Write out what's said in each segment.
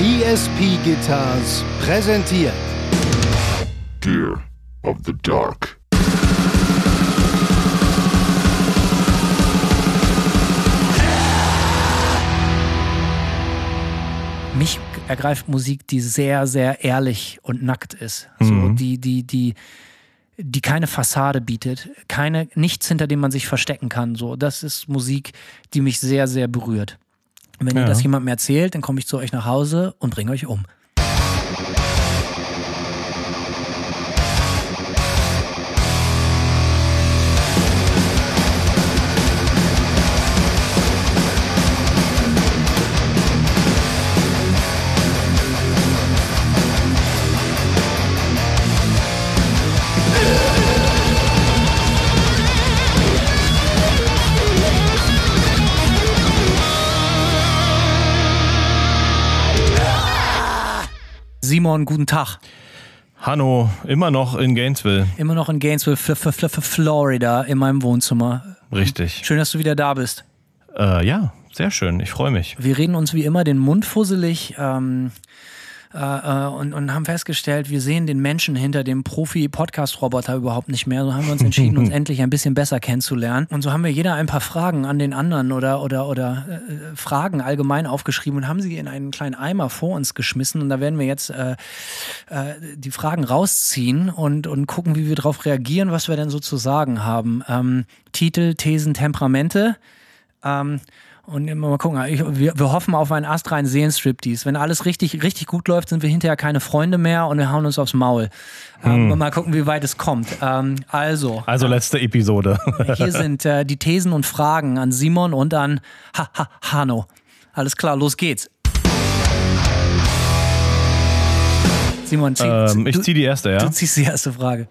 ESP Guitars präsentiert Gear of the Dark. Mich ergreift Musik, die sehr, sehr ehrlich und nackt ist. So, die keine Fassade bietet, nichts, hinter dem man sich verstecken kann. So, das ist Musik, die mich sehr, sehr berührt. Und wenn ihr das jemandem erzählt, dann komme ich zu euch nach Hause und bringe euch um. Simon, guten Tag. Hanno, immer noch in Gainesville. Immer noch in Gainesville, Florida, in meinem Wohnzimmer. Richtig. Schön, dass du wieder da bist. Ja, sehr schön. Ich freue mich. Wir reden uns wie immer den Mund fusselig und haben festgestellt, wir sehen den Menschen hinter dem Profi-Podcast-Roboter überhaupt nicht mehr. So haben wir uns entschieden, uns endlich ein bisschen besser kennenzulernen. Und so haben wir jeder ein paar Fragen an den anderen oder Fragen allgemein aufgeschrieben und haben sie in einen kleinen Eimer vor uns geschmissen. Und da werden wir jetzt die Fragen rausziehen und gucken, wie wir darauf reagieren, was wir denn so zu sagen haben. Titel, Thesen, Temperamente. Und mal gucken, wir hoffen auf einen astreinen Seelenstriptease. Wenn alles richtig, richtig gut läuft, sind wir hinterher keine Freunde mehr und wir hauen uns aufs Maul. Mal gucken, wie weit es kommt. Also letzte Episode. Hier sind die Thesen und Fragen an Simon und an Hanno. Alles klar, los geht's. Simon, ich zieh die erste, ja? Du ziehst die erste Frage.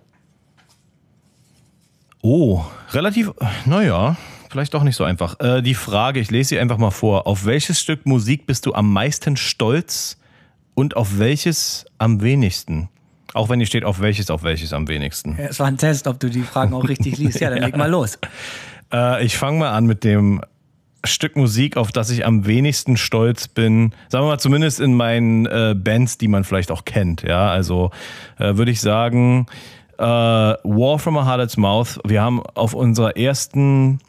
Oh, relativ, naja, vielleicht doch nicht so einfach. Die Frage, ich lese sie einfach mal vor. Auf welches Stück Musik bist du am meisten stolz und auf welches am wenigsten? Auch wenn hier steht, auf welches am wenigsten. Ja, es war ein Test, ob du die Fragen auch richtig liest. Ja, dann leg mal los. Ich fange mal an mit dem Stück Musik, auf das ich am wenigsten stolz bin. Sagen wir mal, zumindest in meinen Bands, die man vielleicht auch kennt. Ja, also würde ich sagen, War from a Harlot's Mouth. Wir haben auf unserer ersten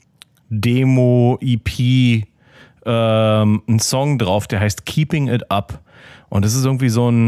Demo-EP einen Song drauf, der heißt Keeping It Up. Und das ist irgendwie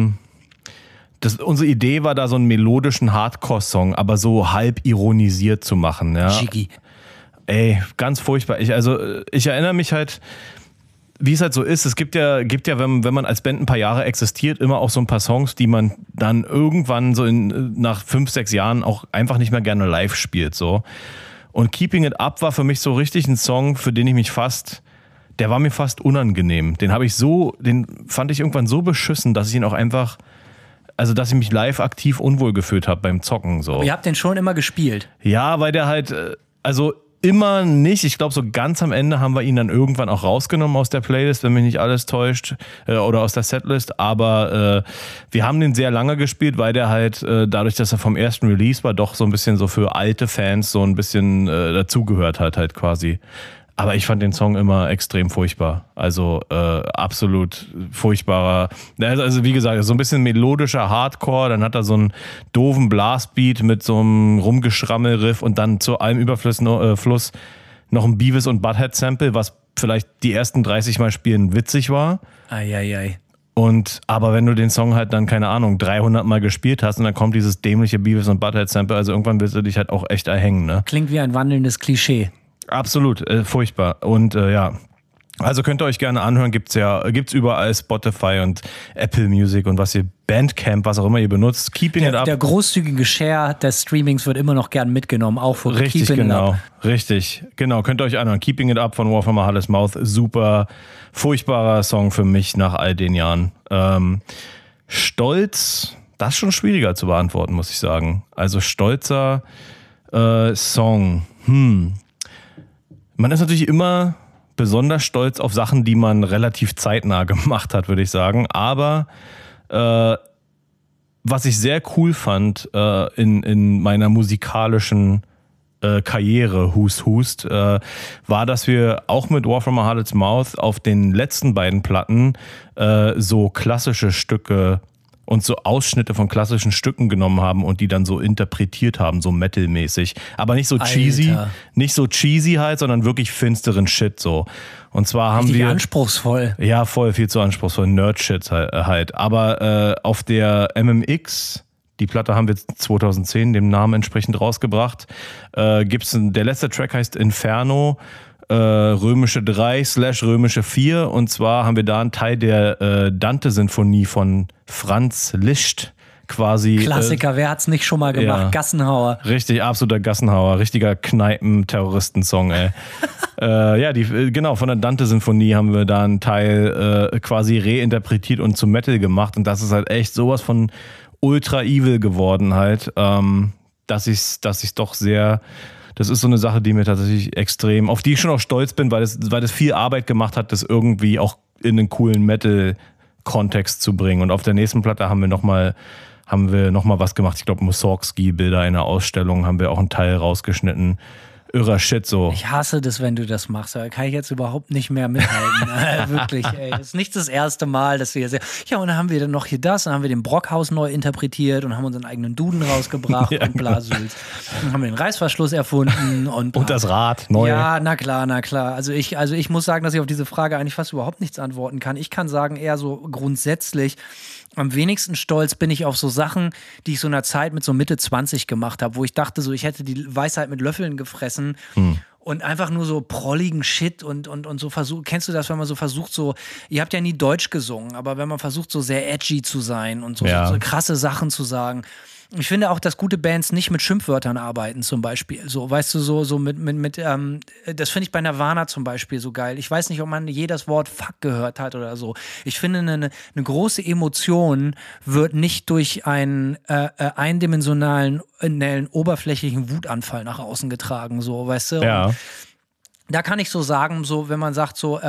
unsere Idee war da, so einen melodischen Hardcore-Song, aber so halb ironisiert zu machen. Ja. Jiggy. Ey, ganz furchtbar. Ich erinnere mich halt, wie es halt so ist. Es gibt ja, wenn man als Band ein paar Jahre existiert, immer auch so ein paar Songs, die man dann irgendwann so nach 5, 6 Jahren auch einfach nicht mehr gerne live spielt. So. Und Keeping It Up war für mich so richtig ein Song, für den ich mich der war mir fast unangenehm. Den fand ich irgendwann so beschissen, dass ich ihn auch einfach, also dass ich mich live aktiv unwohl gefühlt habe beim Zocken. So. Aber ihr habt den schon immer gespielt? Ja, weil der halt, also immer nicht. Ich glaube, so ganz am Ende haben wir ihn dann irgendwann auch rausgenommen aus der Playlist, wenn mich nicht alles täuscht, oder aus der Setlist. Aber wir haben den sehr lange gespielt, weil der halt, dadurch, dass er vom ersten Release war, doch so ein bisschen so für alte Fans so ein bisschen dazugehört hat halt quasi. Aber ich fand den Song immer extrem furchtbar. Also absolut furchtbarer. Also wie gesagt, so ein bisschen melodischer Hardcore. Dann hat er so einen doofen Blastbeat mit so einem Rumgeschrammel-Riff und dann zu allem Überfluss noch ein Beavis und Butthead-Sample, was vielleicht die ersten 30 Mal spielen witzig war. Eieiei. Aber wenn du den Song halt dann, keine Ahnung, 300 Mal gespielt hast und dann kommt dieses dämliche Beavis und Butthead-Sample, also irgendwann willst du dich halt auch echt erhängen, ne? Klingt wie ein wandelndes Klischee. Absolut, furchtbar. Und ja, also könnt ihr euch gerne anhören, gibt's überall Spotify und Apple Music und was ihr, Bandcamp, was auch immer ihr benutzt. Keeping It Up. Der großzügige Share des Streamings wird immer noch gern mitgenommen, auch von Keeping It Up. Richtig, genau, könnt ihr euch anhören. Keeping It Up von War from a Harlot's Mouth, super furchtbarer Song für mich nach all den Jahren. Stolz, das ist schon schwieriger zu beantworten, muss ich sagen. Also stolzer Song, Man ist natürlich immer besonders stolz auf Sachen, die man relativ zeitnah gemacht hat, würde ich sagen. Aber was ich sehr cool fand in meiner musikalischen Karriere, Hust, war, dass wir auch mit War From a Harlot's Mouth auf den letzten beiden Platten so klassische Stücke und so Ausschnitte von klassischen Stücken genommen haben und die dann so interpretiert haben, so metalmäßig. Aber nicht so cheesy, halt, sondern wirklich finsteren Shit so. Und zwar haben wir... anspruchsvoll. Ja, voll, viel zu anspruchsvoll. Nerd-Shit halt. Aber auf der MMX... Die Platte haben wir 2010 dem Namen entsprechend rausgebracht. Der letzte Track heißt Inferno, römische 3/römische 4. Und zwar haben wir da einen Teil der Dante-Sinfonie von Franz Liszt quasi. Klassiker, wer hat's nicht schon mal gemacht? Ja. Gassenhauer. Richtig, absoluter Gassenhauer. Richtiger Kneipen-Terroristen-Song, ey. Genau, von der Dante-Sinfonie haben wir da einen Teil quasi reinterpretiert und zu Metal gemacht. Und das ist halt echt sowas von ultra evil geworden halt, dass ich's doch sehr, das ist so eine Sache, die mir tatsächlich extrem, auf die ich schon auch stolz bin, weil das viel Arbeit gemacht hat, das irgendwie auch in einen coolen Metal-Kontext zu bringen. Und auf der nächsten Platte haben wir noch mal was gemacht. Ich glaube, Mussorgsky-Bilder in der Ausstellung haben wir auch einen Teil rausgeschnitten. Irrer Shit so. Ich hasse das, wenn du das machst. Da kann ich jetzt überhaupt nicht mehr mithalten. Wirklich, ey. Das ist nicht das erste Mal, dass wir ja, und dann haben wir dann noch hier das, dann haben wir den Brockhaus neu interpretiert und haben unseren eigenen Duden rausgebracht Ja, und bla Sülz. Dann haben wir den Reißverschluss erfunden und das Rad neu. Ja, na klar. Also ich muss sagen, dass ich auf diese Frage eigentlich fast überhaupt nichts antworten kann. Ich kann sagen, eher so grundsätzlich, am wenigsten stolz bin ich auf so Sachen, die ich so in einer Zeit mit so Mitte 20 gemacht habe, wo ich dachte, so ich hätte die Weisheit mit Löffeln gefressen und einfach nur so prolligen Shit und so versucht. Kennst du das, wenn man so versucht, so, ihr habt ja nie Deutsch gesungen, aber wenn man versucht, so sehr edgy zu sein und so krasse Sachen zu sagen. Ich finde auch, dass gute Bands nicht mit Schimpfwörtern arbeiten, zum Beispiel. So, weißt du, so mit das finde ich bei Nirvana zum Beispiel so geil. Ich weiß nicht, ob man jedes Wort Fuck gehört hat oder so. Ich finde, eine große Emotion wird nicht durch einen eindimensionalen, oberflächlichen Wutanfall nach außen getragen, so, weißt du? Ja. Und da kann ich so sagen, so, wenn man sagt so,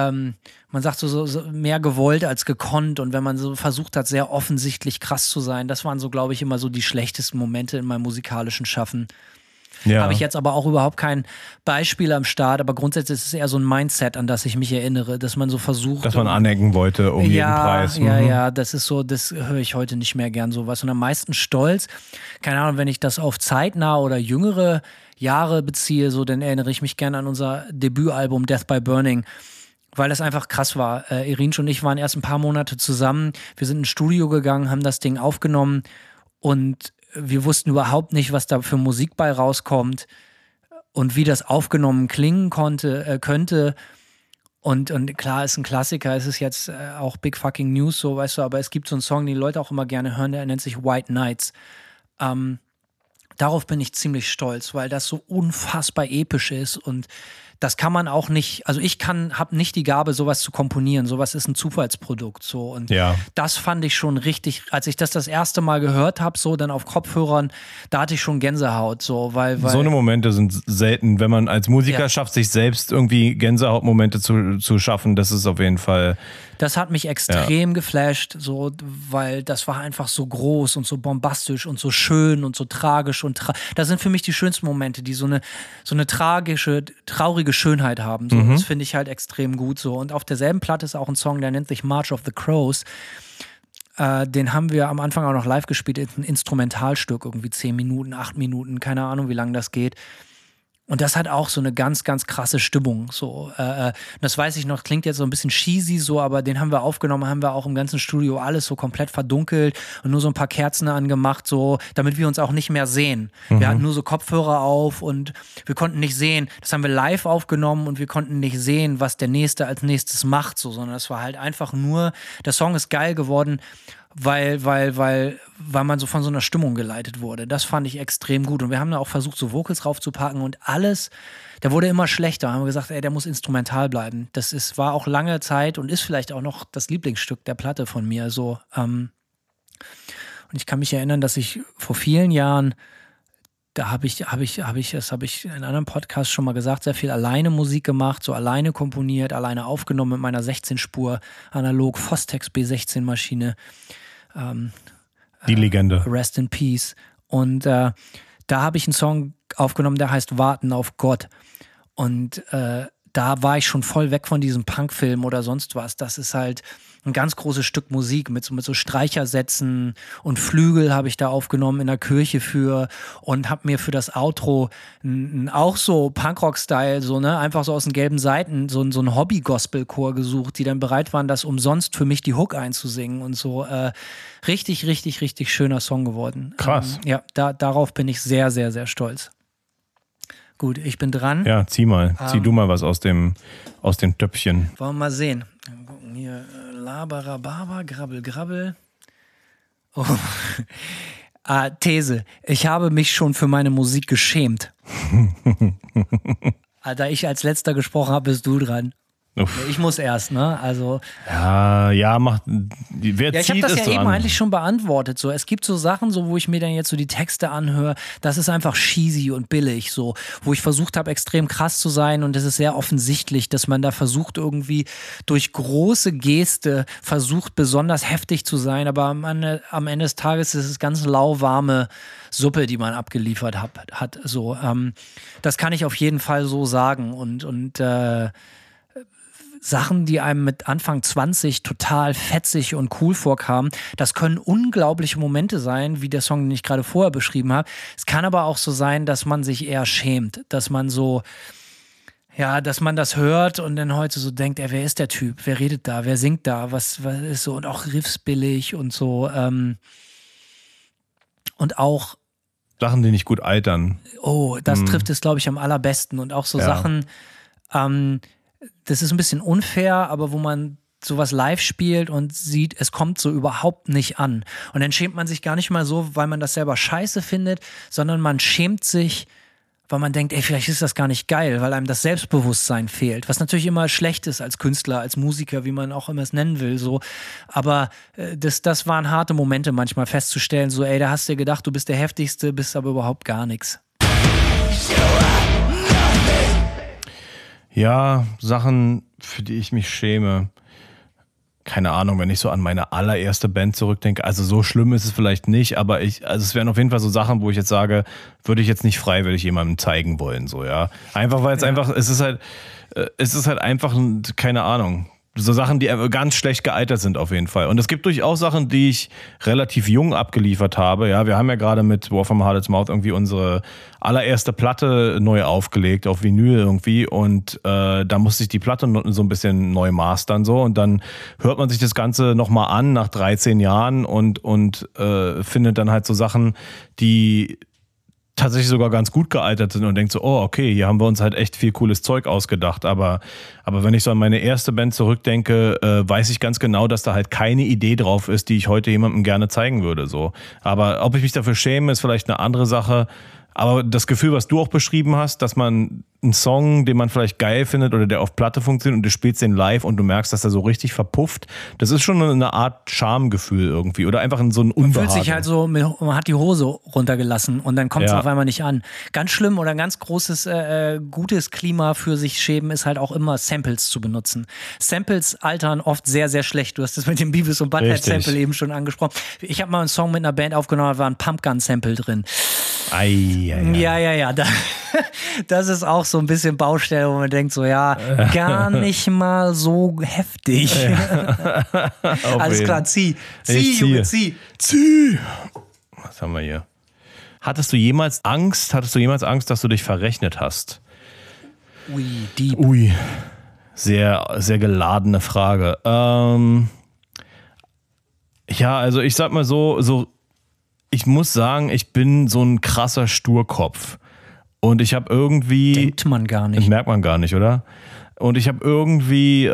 so mehr gewollt als gekonnt und wenn man so versucht hat, sehr offensichtlich krass zu sein, das waren so, glaube ich, immer so die schlechtesten Momente in meinem musikalischen Schaffen. Ja. Habe ich jetzt aber auch überhaupt kein Beispiel am Start, aber grundsätzlich ist es eher so ein Mindset, an das ich mich erinnere, dass man so versucht. Dass man anecken wollte um jeden Preis. Ja, das ist so, das höre ich heute nicht mehr gern sowas. Und am meisten stolz, keine Ahnung, wenn ich das auf zeitnah oder jüngere Jahre beziehe, so, dann erinnere ich mich gerne an unser Debütalbum Death by Burning, weil das einfach krass war. Irinsch und ich waren erst ein paar Monate zusammen. Wir sind ins Studio gegangen, haben das Ding aufgenommen und wir wussten überhaupt nicht, was da für Musik bei rauskommt und wie das aufgenommen klingen könnte. Und klar, ist ein Klassiker, es ist jetzt auch Big Fucking News, so, weißt du, aber es gibt so einen Song, den die Leute auch immer gerne hören, der nennt sich White Nights. Darauf bin ich ziemlich stolz, weil das so unfassbar episch ist und das kann man auch nicht, also ich habe nicht die Gabe, sowas zu komponieren, sowas ist ein Zufallsprodukt, so, und das fand ich schon richtig, als ich das erste Mal gehört habe, so dann auf Kopfhörern, da hatte ich schon Gänsehaut, so, weil so eine Momente sind selten, wenn man als Musiker schafft, sich selbst irgendwie Gänsehautmomente zu schaffen, das ist auf jeden Fall. Das hat mich extrem geflasht, so, weil das war einfach so groß und so bombastisch und so schön und so tragisch und das sind für mich die schönsten Momente, die so eine traurige Schönheit haben. So. Das finde ich halt extrem gut so. Und auf derselben Platte ist auch ein Song, der nennt sich March of the Crows. Den haben wir am Anfang auch noch live gespielt, ein Instrumentalstück, irgendwie 10 Minuten, 8 Minuten, keine Ahnung, wie lange das geht. Und das hat auch so eine ganz, ganz krasse Stimmung. So, das weiß ich noch, klingt jetzt so ein bisschen cheesy so, aber den haben wir aufgenommen, haben wir auch im ganzen Studio alles so komplett verdunkelt und nur so ein paar Kerzen angemacht, so, damit wir uns auch nicht mehr sehen. Wir hatten nur so Kopfhörer auf und wir konnten nicht sehen. Das haben wir live aufgenommen und wir konnten nicht sehen, was der Nächste als nächstes macht, so, sondern es war halt einfach nur, der Song ist geil geworden, weil man so von so einer Stimmung geleitet wurde. Das fand ich extrem gut. Und wir haben da auch versucht, so Vocals raufzupacken und alles, der wurde immer schlechter. Haben wir gesagt, ey, der muss instrumental bleiben. War auch lange Zeit und ist vielleicht auch noch das Lieblingsstück der Platte von mir. So, und ich kann mich erinnern, dass ich vor vielen Jahren, das habe ich in einem anderen Podcast schon mal gesagt, sehr viel alleine Musik gemacht, so alleine komponiert, alleine aufgenommen mit meiner 16-Spur analog Fostex B16-Maschine. Die Legende. Rest in Peace. Und da habe ich einen Song aufgenommen, der heißt Warten auf Gott. Und da war ich schon voll weg von diesem Punkfilm oder sonst was. Das ist halt ein ganz großes Stück Musik mit so Streichersätzen und Flügel habe ich da aufgenommen in der Kirche für und habe mir für das Outro auch so Punkrock-Style, so, ne, einfach so aus den gelben Seiten, so ein Hobby-Gospel-Chor gesucht, die dann bereit waren, das umsonst für mich die Hook einzusingen und so. Richtig, richtig, richtig schöner Song geworden. Krass. Ja, darauf bin ich sehr, sehr, sehr stolz. Gut, ich bin dran. Ja, zieh du mal was aus dem Töpfchen. Wollen wir mal sehen. Dann gucken hier, Labarababa, Grabbel, Grabbel. Oh. These. Ich habe mich schon für meine Musik geschämt. Da ich als letzter gesprochen habe, bist du dran. Uff. Ich muss erst, ne? Also. Ja, macht. Wer ich habe zieht das es ja so eben an? eigentlich schon beantwortet. So, es gibt so Sachen, so wo ich mir dann jetzt so die Texte anhöre, das ist einfach cheesy und billig, so, wo ich versucht habe, extrem krass zu sein und es ist sehr offensichtlich, dass man da versucht, irgendwie durch große Geste versucht, besonders heftig zu sein, aber am Ende des Tages ist es ganz lauwarme Suppe, die man abgeliefert hat. So, das kann ich auf jeden Fall so sagen und Sachen, die einem mit Anfang 20 total fetzig und cool vorkamen. Das können unglaubliche Momente sein, wie der Song, den ich gerade vorher beschrieben habe. Es kann aber auch so sein, dass man sich eher schämt, dass man so, ja, dass man das hört und dann heute so denkt, ey, wer ist der Typ? Wer redet da? Wer singt da? Was ist so? Und auch Riffs billig und so. Und auch Sachen, die nicht gut altern. Oh, das trifft es, glaube ich, am allerbesten. Und auch so Sachen, das ist ein bisschen unfair, aber wo man sowas live spielt und sieht, es kommt so überhaupt nicht an. Und dann schämt man sich gar nicht mal so, weil man das selber scheiße findet, sondern man schämt sich, weil man denkt, ey, vielleicht ist das gar nicht geil, weil einem das Selbstbewusstsein fehlt. Was natürlich immer schlecht ist als Künstler, als Musiker, wie man auch immer es nennen will. So. Aber das waren harte Momente manchmal festzustellen, so, ey, da hast du dir gedacht, du bist der Heftigste, bist aber überhaupt gar nichts. Ja, Sachen, für die ich mich schäme. Keine Ahnung, wenn ich so an meine allererste Band zurückdenke. Also so schlimm ist es vielleicht nicht, aber es wären auf jeden Fall so Sachen, wo ich jetzt sage, würde ich jetzt nicht freiwillig jemandem zeigen wollen, so, ja. Einfach, weil es ist halt einfach, keine Ahnung. So Sachen, die ganz schlecht gealtert sind auf jeden Fall. Und es gibt durchaus Sachen, die ich relativ jung abgeliefert habe. Ja, wir haben ja gerade mit War from Hardest Mouth irgendwie unsere allererste Platte neu aufgelegt, auf Vinyl irgendwie. Und da musste ich die Platte so ein bisschen neu mastern so. Und dann hört man sich das Ganze nochmal an nach 13 Jahren und findet dann halt so Sachen, die tatsächlich sogar ganz gut gealtert sind und denkt so, oh, okay, hier haben wir uns halt echt viel cooles Zeug ausgedacht. Aber wenn ich so an meine erste Band zurückdenke, weiß ich ganz genau, dass da halt keine Idee drauf ist, die ich heute jemandem gerne zeigen würde. So. Aber ob ich mich dafür schäme, ist vielleicht eine andere Sache. Aber das Gefühl, was du auch beschrieben hast, dass man einen Song, den man vielleicht geil findet oder der auf Platte funktioniert und du spielst den live und du merkst, dass er so richtig verpufft, das ist schon eine Art Schamgefühl irgendwie oder einfach so ein Unbehagen. Man fühlt sich halt so, man hat die Hose runtergelassen und dann kommt es auf einmal nicht an. Ganz schlimm oder ein ganz großes, gutes Klima für sich schämen ist halt auch immer Samples zu benutzen. Samples altern oft sehr, sehr schlecht. Du hast das mit dem Beavis und Butthead Sample eben schon angesprochen. Ich habe mal einen Song mit einer Band aufgenommen, da war ein Pumpgun-Sample drin. Ja. Das ist auch so ein bisschen Baustelle, wo man denkt so, ja, gar nicht mal so heftig. Alles klar, zieh. Junge, zieh. Was haben wir hier? Hattest du jemals Angst, dass du dich verrechnet hast? Ui, deep. Ui, sehr, sehr geladene Frage. Ja, also ich sag mal so ich muss sagen, ich bin so ein krasser Sturkopf. Und ich habe irgendwie... Denkt man gar nicht. Merkt man gar nicht, oder? Und ich habe irgendwie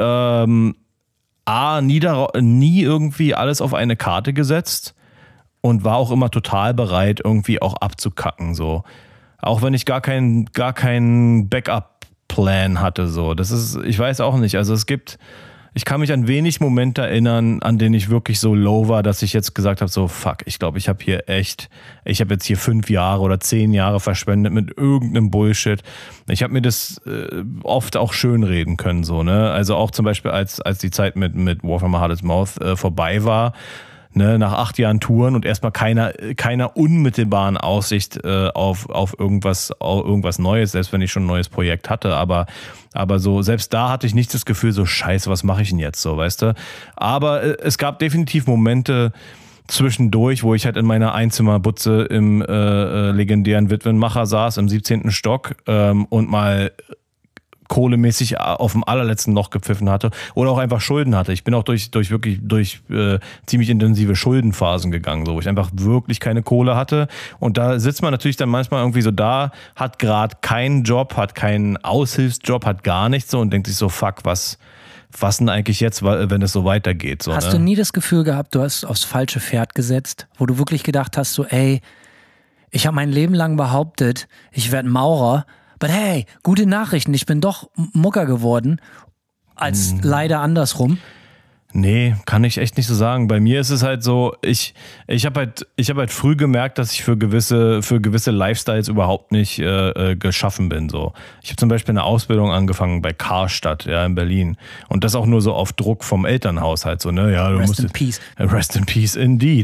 nie irgendwie alles auf eine Karte gesetzt und war auch immer total bereit, irgendwie auch abzukacken. So. Auch wenn ich gar keinen Backup-Plan hatte. So. Das ist, ich weiß auch nicht. Also ich kann mich an wenig Momente erinnern, an denen ich wirklich so low war, dass ich jetzt gesagt habe, so fuck, ich glaube, ich habe jetzt hier 5 Jahre oder 10 Jahre verschwendet mit irgendeinem Bullshit. Ich habe mir das oft auch schönreden können, so, ne? Also auch zum Beispiel, als die Zeit mit War from Hardest Mouth vorbei war, ne, nach 8 Jahren Touren und erstmal keiner unmittelbaren Aussicht auf irgendwas Neues, selbst wenn ich schon ein neues Projekt hatte, aber so, selbst da hatte ich nicht das Gefühl, so scheiße, was mache ich denn jetzt so, weißt du? Aber es gab definitiv Momente zwischendurch, wo ich halt in meiner Einzimmerbutze im legendären Witwenmacher saß, im 17. Stock und mal kohlemäßig auf dem allerletzten Loch gepfiffen hatte oder auch einfach Schulden hatte. Ich bin auch durch ziemlich intensive Schuldenphasen gegangen, so, wo ich einfach wirklich keine Kohle hatte. Und da sitzt man natürlich dann manchmal irgendwie so da, hat gerade keinen Job, hat keinen Aushilfsjob, hat gar nichts so und denkt sich so, fuck, was denn eigentlich jetzt, wenn es so weitergeht? So, hast du nie das Gefühl gehabt, du hast aufs falsche Pferd gesetzt, wo du wirklich gedacht hast, so ey, ich habe mein Leben lang behauptet, ich werde Maurer, but hey, gute Nachrichten, ich bin doch Mucker geworden, als leider andersrum. Nee, kann ich echt nicht so sagen. Bei mir ist es halt so, ich habe halt früh gemerkt, dass ich für gewisse Lifestyles überhaupt nicht geschaffen bin. So. Ich habe zum Beispiel eine Ausbildung angefangen bei Karstadt, ja, in Berlin. Und das auch nur so auf Druck vom Elternhaushalt. So, ne? Ja, Rest in peace. Rest in peace indeed.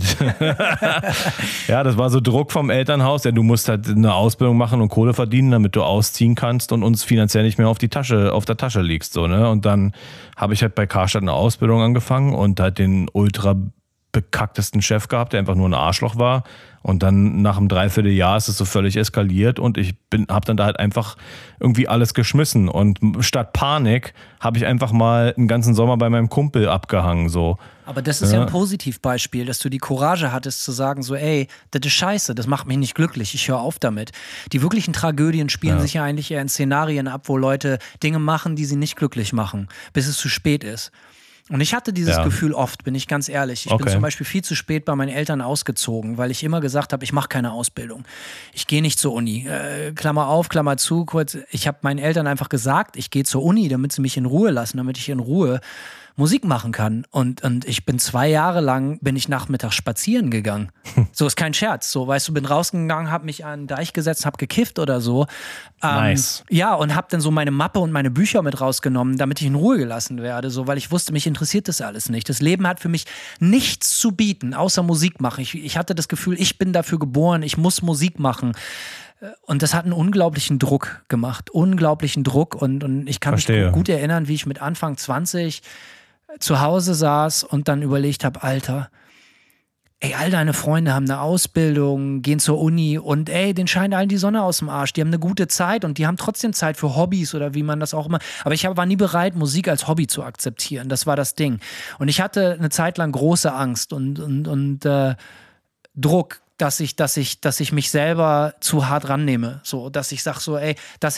Ja, das war so Druck vom Elternhaus. Ja, du musst halt eine Ausbildung machen und Kohle verdienen, damit du ausziehen kannst und uns finanziell nicht mehr auf der Tasche liegst. So, ne? Und dann habe ich halt bei Karstadt eine Ausbildung angefangen und halt den ultra bekacktesten Chef gehabt, der einfach nur ein Arschloch war. Und dann nach einem Dreivierteljahr ist es so völlig eskaliert und ich habe dann da halt einfach irgendwie alles geschmissen. Und statt Panik habe ich einfach mal einen ganzen Sommer bei meinem Kumpel abgehangen. So. Aber das ist ja ein Positivbeispiel, dass du die Courage hattest zu sagen, so ey, das ist scheiße, das macht mich nicht glücklich, ich höre auf damit. Die wirklichen Tragödien spielen sich ja eigentlich eher in Szenarien ab, wo Leute Dinge machen, die sie nicht glücklich machen, bis es zu spät ist. Und ich hatte dieses Gefühl oft, bin ich ganz ehrlich. Ich bin zum Beispiel viel zu spät bei meinen Eltern ausgezogen, weil ich immer gesagt habe, ich mache keine Ausbildung. Ich gehe nicht zur Uni. Klammer auf, Klammer zu, kurz. Ich habe meinen Eltern einfach gesagt, ich gehe zur Uni, damit sie mich in Ruhe lassen, damit ich in Ruhe Musik machen kann. Und ich bin 2 Jahre lang, bin ich nachmittags spazieren gegangen. So ist kein Scherz. So, weißt du, bin rausgegangen, habe mich an den Deich gesetzt, habe gekifft oder so. Nice. Ja, und habe dann so meine Mappe und meine Bücher mit rausgenommen, damit ich in Ruhe gelassen werde. So, weil ich wusste, mich interessiert das alles nicht. Das Leben hat für mich nichts zu bieten, außer Musik machen. Ich hatte das Gefühl, ich bin dafür geboren, ich muss Musik machen. Und das hat einen unglaublichen Druck gemacht. Unglaublichen Druck. Und ich kann mich gut erinnern, wie ich mit Anfang 20 zu Hause saß und dann überlegt habe, Alter, ey, all deine Freunde haben eine Ausbildung, gehen zur Uni und ey, denen scheint allen die Sonne aus dem Arsch. Die haben eine gute Zeit und die haben trotzdem Zeit für Hobbys oder wie man das auch immer. Aber ich war nie bereit, Musik als Hobby zu akzeptieren. Das war das Ding. Und ich hatte eine Zeit lang große Angst und Druck, dass ich mich selber zu hart rannehme. So, dass ich sag so, ey,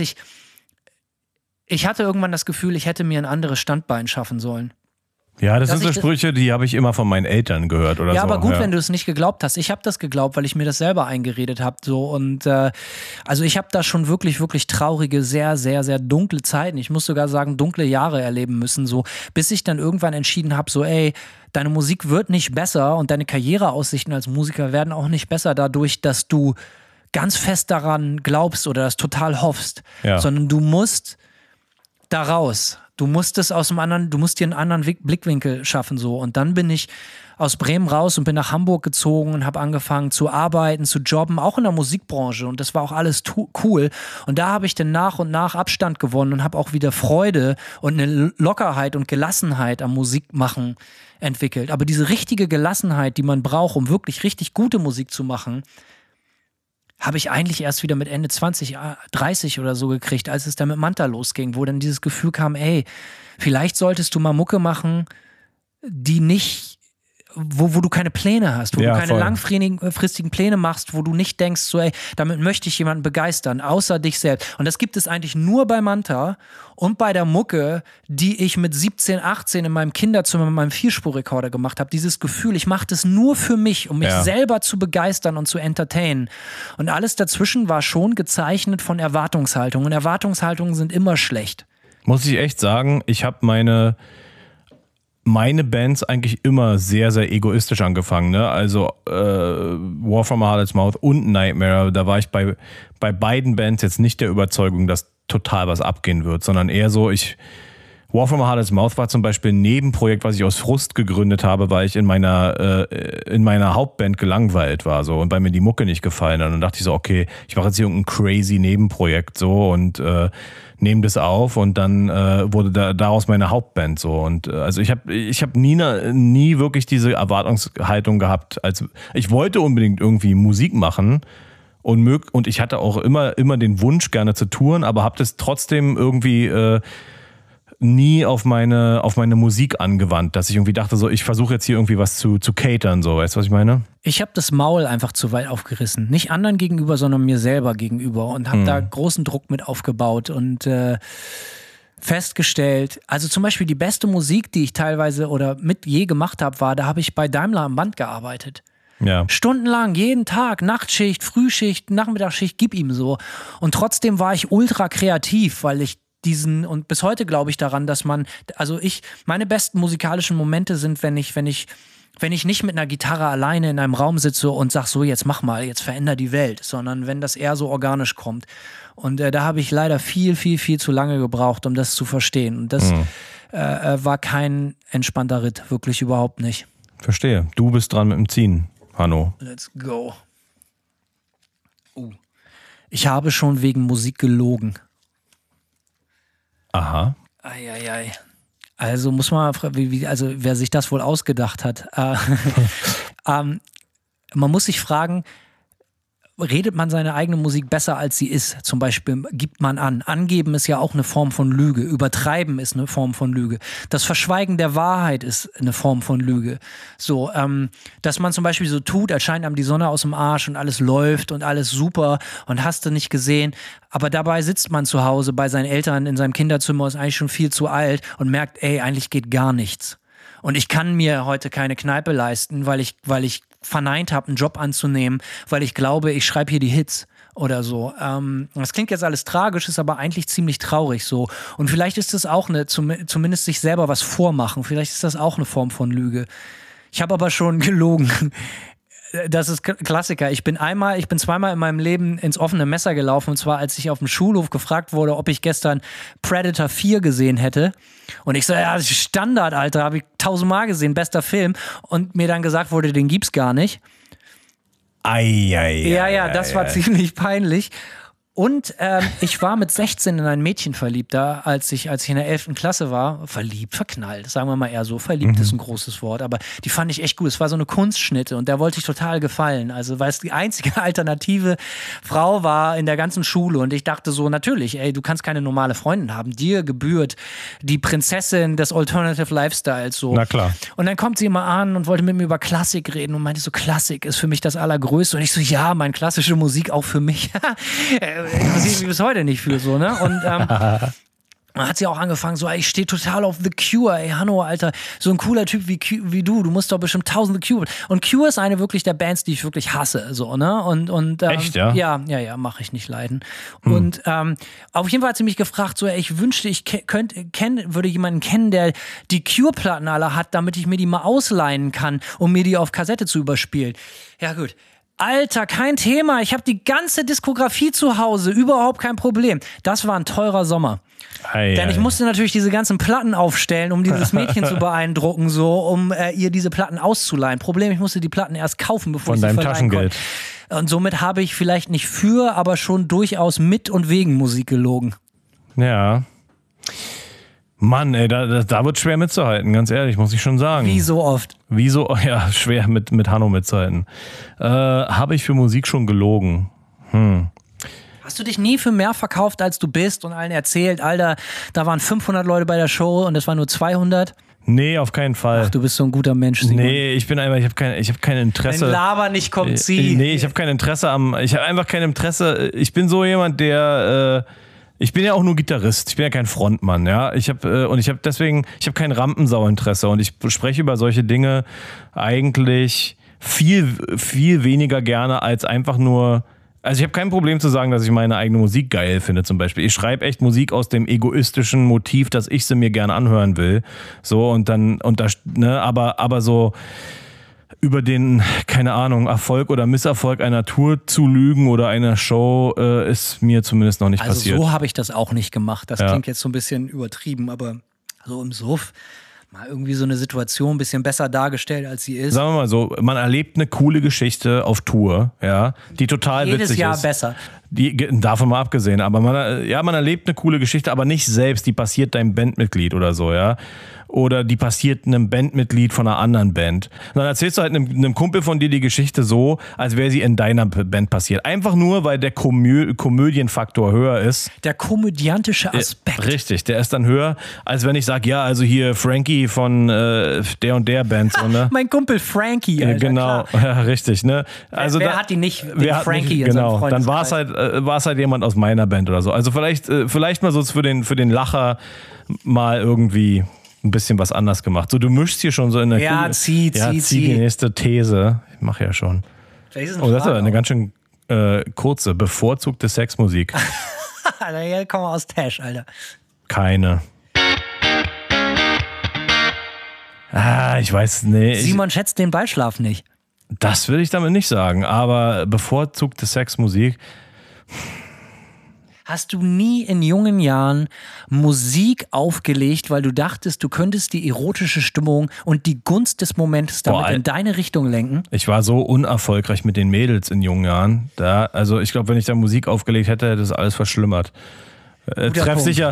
ich hatte irgendwann das Gefühl, ich hätte mir ein anderes Standbein schaffen sollen. Ja, das sind so Sprüche, die habe ich immer von meinen Eltern gehört oder so. Ja, aber gut, wenn du es nicht geglaubt hast. Ich habe das geglaubt, weil ich mir das selber eingeredet habe. So. Und also ich habe da schon wirklich, wirklich traurige, sehr, sehr, sehr dunkle Zeiten. Ich muss sogar sagen, dunkle Jahre erleben müssen. So, bis ich dann irgendwann entschieden habe, so ey, deine Musik wird nicht besser und deine Karriereaussichten als Musiker werden auch nicht besser dadurch, dass du ganz fest daran glaubst oder das total hoffst. Ja. Sondern du musst da raus. Du musst es du musst dir einen anderen Blickwinkel schaffen, so. Und dann bin ich aus Bremen raus und bin nach Hamburg gezogen und habe angefangen zu arbeiten, zu jobben, auch in der Musikbranche. Und das war auch alles cool. Und da habe ich dann nach und nach Abstand gewonnen und habe auch wieder Freude und eine Lockerheit und Gelassenheit am Musikmachen entwickelt. Aber diese richtige Gelassenheit, die man braucht, um wirklich richtig gute Musik zu machen, habe ich eigentlich erst wieder mit Ende 20, 30 oder so gekriegt, als es dann mit Manta losging, wo dann dieses Gefühl kam, ey, vielleicht solltest du mal Mucke machen, die nicht, wo du keine Pläne hast, wo du keine langfristigen Pläne machst, wo du nicht denkst, so ey, damit möchte ich jemanden begeistern, außer dich selbst. Und das gibt es eigentlich nur bei Manta und bei der Mucke, die ich mit 17, 18 in meinem Kinderzimmer mit meinem Vierspurrekorder gemacht habe. Dieses Gefühl, ich mache das nur für mich, um mich selber zu begeistern und zu entertainen. Und alles dazwischen war schon gezeichnet von Erwartungshaltungen. Und Erwartungshaltungen sind immer schlecht. Muss ich echt sagen, ich habe meine Bands eigentlich immer sehr, sehr egoistisch angefangen. Ne? Also War From a Harlot's Mouth und Nightmare, da war ich bei beiden Bands jetzt nicht der Überzeugung, dass total was abgehen wird, sondern eher so, ich War from a Heartless Mouth war zum Beispiel ein Nebenprojekt, was ich aus Frust gegründet habe, weil ich in meiner Hauptband gelangweilt war so und weil mir die Mucke nicht gefallen hat. Und dann dachte ich so, okay, ich mache jetzt hier irgendein crazy Nebenprojekt so und nehme das auf und dann wurde daraus meine Hauptband so. Und also ich hab nie wirklich diese Erwartungshaltung gehabt. Ich wollte unbedingt irgendwie Musik machen. Und ich hatte auch immer den Wunsch, gerne zu touren, aber habe das trotzdem irgendwie nie auf meine Musik angewandt, dass ich irgendwie dachte, so ich versuche jetzt hier irgendwie was zu catern, so, weißt du, was ich meine? Ich habe das Maul einfach zu weit aufgerissen. Nicht anderen gegenüber, sondern mir selber gegenüber und habe da großen Druck mit aufgebaut und festgestellt, also zum Beispiel die beste Musik, die ich teilweise oder mit je gemacht habe, da habe ich bei Daimler am Band gearbeitet. Ja. Stundenlang, jeden Tag, Nachtschicht, Frühschicht, Nachmittagsschicht, gib ihm so. Und trotzdem war ich ultra kreativ, weil ich und bis heute glaube ich daran, dass meine besten musikalischen Momente sind, wenn ich nicht mit einer Gitarre alleine in einem Raum sitze und sag so, jetzt mach mal, jetzt veränder die Welt, sondern wenn das eher so organisch kommt. Und da habe ich leider viel, viel, viel zu lange gebraucht, um das zu verstehen. Und das war kein entspannter Ritt, wirklich überhaupt nicht. Verstehe. Du bist dran mit dem Ziehen, Hanno. Let's go. Ich habe schon wegen Musik gelogen. Aha. Eieiei. Also muss man mal also wer sich das wohl ausgedacht hat. Man muss sich fragen, redet man seine eigene Musik besser, als sie ist? Zum Beispiel gibt man an. Angeben ist ja auch eine Form von Lüge. Übertreiben ist eine Form von Lüge. Das Verschweigen der Wahrheit ist eine Form von Lüge. So, dass man zum Beispiel so tut, als scheint einem die Sonne aus dem Arsch und alles läuft und alles super und hast du nicht gesehen. Aber dabei sitzt man zu Hause bei seinen Eltern in seinem Kinderzimmer, ist eigentlich schon viel zu alt und merkt, ey, eigentlich geht gar nichts. Und ich kann mir heute keine Kneipe leisten, weil ich verneint habe, einen Job anzunehmen, weil ich glaube, ich schreibe hier die Hits oder so. Das klingt jetzt alles tragisch, ist aber eigentlich ziemlich traurig so. Und vielleicht ist das auch zumindest sich selber was vormachen. Vielleicht ist das auch eine Form von Lüge. Ich habe aber schon gelogen. Das ist Klassiker. Ich bin zweimal in meinem Leben ins offene Messer gelaufen, und zwar als ich auf dem Schulhof gefragt wurde, ob ich gestern Predator 4 gesehen hätte. Und ich so, ja, das ist Standard, Alter, habe ich 1000-mal gesehen, bester Film. Und mir dann gesagt wurde, den gibt's gar nicht. Ja, das war ziemlich peinlich. Und ich war mit 16 in ein Mädchen verliebt, da als ich in der 11. Klasse war. Verknallt, sagen wir mal eher so. Verliebt ist ein großes Wort, aber die fand ich echt gut. Es war so eine Kunstschnitte und der wollte ich total gefallen. Also, weil es die einzige alternative Frau war in der ganzen Schule. Und ich dachte so, natürlich, ey, du kannst keine normale Freundin haben. Dir gebührt die Prinzessin des Alternative Lifestyles. So. Na klar. Und dann kommt sie immer an und wollte mit mir über Klassik reden und meinte so, Klassik ist für mich das Allergrößte. Und ich so, ja, meine klassische Musik auch für mich. Interessiert mich bis heute nicht für so, ne? Und dann hat sie auch angefangen, so, ey, ich stehe total auf The Cure, ey, Hanno, Alter, so ein cooler Typ wie du musst doch bestimmt 1000 The Cure. Und Cure ist eine wirklich der Bands, die ich wirklich hasse, so, ne? Und echt, ja? Ja, mache ich nicht leiden. Und auf jeden Fall hat sie mich gefragt, so, ey, ich wünschte, ich würde jemanden kennen, der die Cure-Platten alle hat, damit ich mir die mal ausleihen kann, um mir die auf Kassette zu überspielen. Ja, gut. Alter, kein Thema. Ich habe die ganze Diskografie zu Hause. Überhaupt kein Problem. Das war ein teurer Sommer. Denn ich musste natürlich diese ganzen Platten aufstellen, um dieses Mädchen zu beeindrucken, so, um ihr diese Platten auszuleihen. Problem, ich musste die Platten erst kaufen, bevor ich sie verleihen konnte. Und somit habe ich vielleicht nicht für, aber schon durchaus mit und wegen Musik gelogen. Ja. Mann, ey, da wird schwer mitzuhalten, ganz ehrlich, muss ich schon sagen. Wie so oft. Ja, schwer mit Hanno mitzuhalten. Habe ich für Musik schon gelogen? Hast du dich nie für mehr verkauft, als du bist und allen erzählt, Alter, da waren 500 Leute bei der Show und es waren nur 200? Nee, auf keinen Fall. Ach, du bist so ein guter Mensch, Simon. Nee, ich habe kein Interesse. Wenn Laber nicht kommt, zieh. Nee, ich habe kein Interesse ich habe einfach kein Interesse. Ich bin so jemand, der ich bin ja auch nur Gitarrist, ich bin ja kein Frontmann, ja. Ich habe kein Rampensau-Interesse und ich spreche über solche Dinge eigentlich viel, viel weniger gerne als einfach nur. Also ich habe kein Problem zu sagen, dass ich meine eigene Musik geil finde zum Beispiel. Ich schreibe echt Musik aus dem egoistischen Motiv, dass ich sie mir gerne anhören will. So aber so über den, keine Ahnung, Erfolg oder Misserfolg einer Tour zu lügen oder einer Show ist mir zumindest noch nicht passiert. Also so habe ich das auch nicht gemacht. Das klingt jetzt so ein bisschen übertrieben, aber so im Suff mal irgendwie so eine Situation ein bisschen besser dargestellt, als sie ist. Sagen wir mal so, man erlebt eine coole Geschichte auf Tour, ja, die total witzig ist. Jedes Jahr besser. Davon mal abgesehen, aber man erlebt eine coole Geschichte, aber nicht selbst, die passiert deinem Bandmitglied oder so, ja. Oder die passiert einem Bandmitglied von einer anderen Band. Und dann erzählst du halt einem Kumpel von dir die Geschichte so, als wäre sie in deiner Band passiert. Einfach nur, weil der Komödienfaktor höher ist. Der komödiantische Aspekt. Richtig, der ist dann höher, als wenn ich sage, ja, also hier Frankie von der und der Band. So, ne? Mein Kumpel Frankie, Alter, genau, klar. ja, richtig. Ne? Also wer hat die nicht, den Frankie in genau, seinem dann war es halt jemand aus meiner Band oder so. Also vielleicht mal so für den Lacher mal irgendwie ein bisschen was anders gemacht. So, du mischst hier schon so in der zieh die nächste These. Ich mache ja schon. Das ist das ist aber eine ganz schön kurze, bevorzugte Sexmusik. Alter, hier kommen wir aus Tash, Alter. Keine. Ich weiß nicht. Simon schätzt den Ballschlaf nicht. Das will ich damit nicht sagen, aber bevorzugte Sexmusik. Hast du nie in jungen Jahren Musik aufgelegt, weil du dachtest, du könntest die erotische Stimmung und die Gunst des Momentes damit in deine Richtung lenken? Ich war so unerfolgreich mit den Mädels in jungen Jahren. Also ich glaube, wenn ich da Musik aufgelegt hätte, hätte das alles verschlimmert. Treff sicher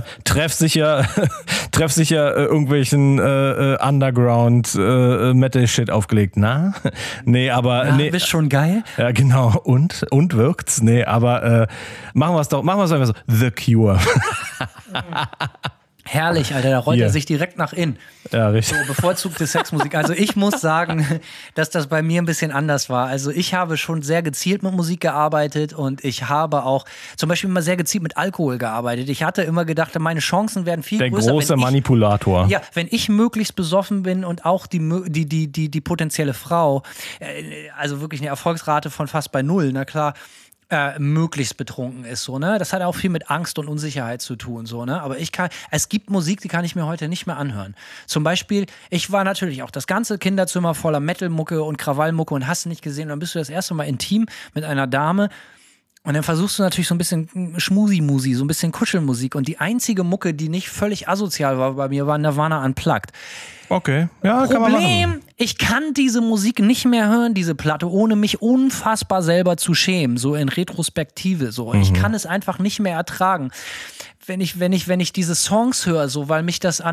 irgendwelchen Underground Metal Shit aufgelegt. Na? Nee, aber nee. Bist schon geil? Ja, genau. Und wirkt's? Nee, aber machen wir es einfach so. The Cure. Herrlich, Alter, da rollt er sich direkt nach innen. Ja, richtig. So, bevorzugte Sexmusik. Also ich muss sagen, dass das bei mir ein bisschen anders war. Also ich habe schon sehr gezielt mit Musik gearbeitet und ich habe auch zum Beispiel immer sehr gezielt mit Alkohol gearbeitet. Ich hatte immer gedacht, meine Chancen werden viel größer. Der große Manipulator. Ja, wenn ich möglichst besoffen bin und auch die potenzielle Frau, also wirklich eine Erfolgsrate von fast bei 0, na klar, möglichst betrunken ist, so, ne? Das hat auch viel mit Angst und Unsicherheit zu tun, so, ne? Aber es gibt Musik, die kann ich mir heute nicht mehr anhören. Zum Beispiel, ich war natürlich auch das ganze Kinderzimmer voller Metal-Mucke und Krawallmucke und hast nicht gesehen, und dann bist du das erste Mal intim mit einer Dame. Und dann versuchst du natürlich so ein bisschen Schmusi-Musi, so ein bisschen Kuschelmusik. Und die einzige Mucke, die nicht völlig asozial war bei mir, war Nirvana Unplugged. Okay, ja, kann man machen. Ich kann diese Musik nicht mehr hören, diese Platte, ohne mich unfassbar selber zu schämen, so in Retrospektive. So. Ich kann es einfach nicht mehr ertragen, wenn ich diese Songs höre, so, weil mich das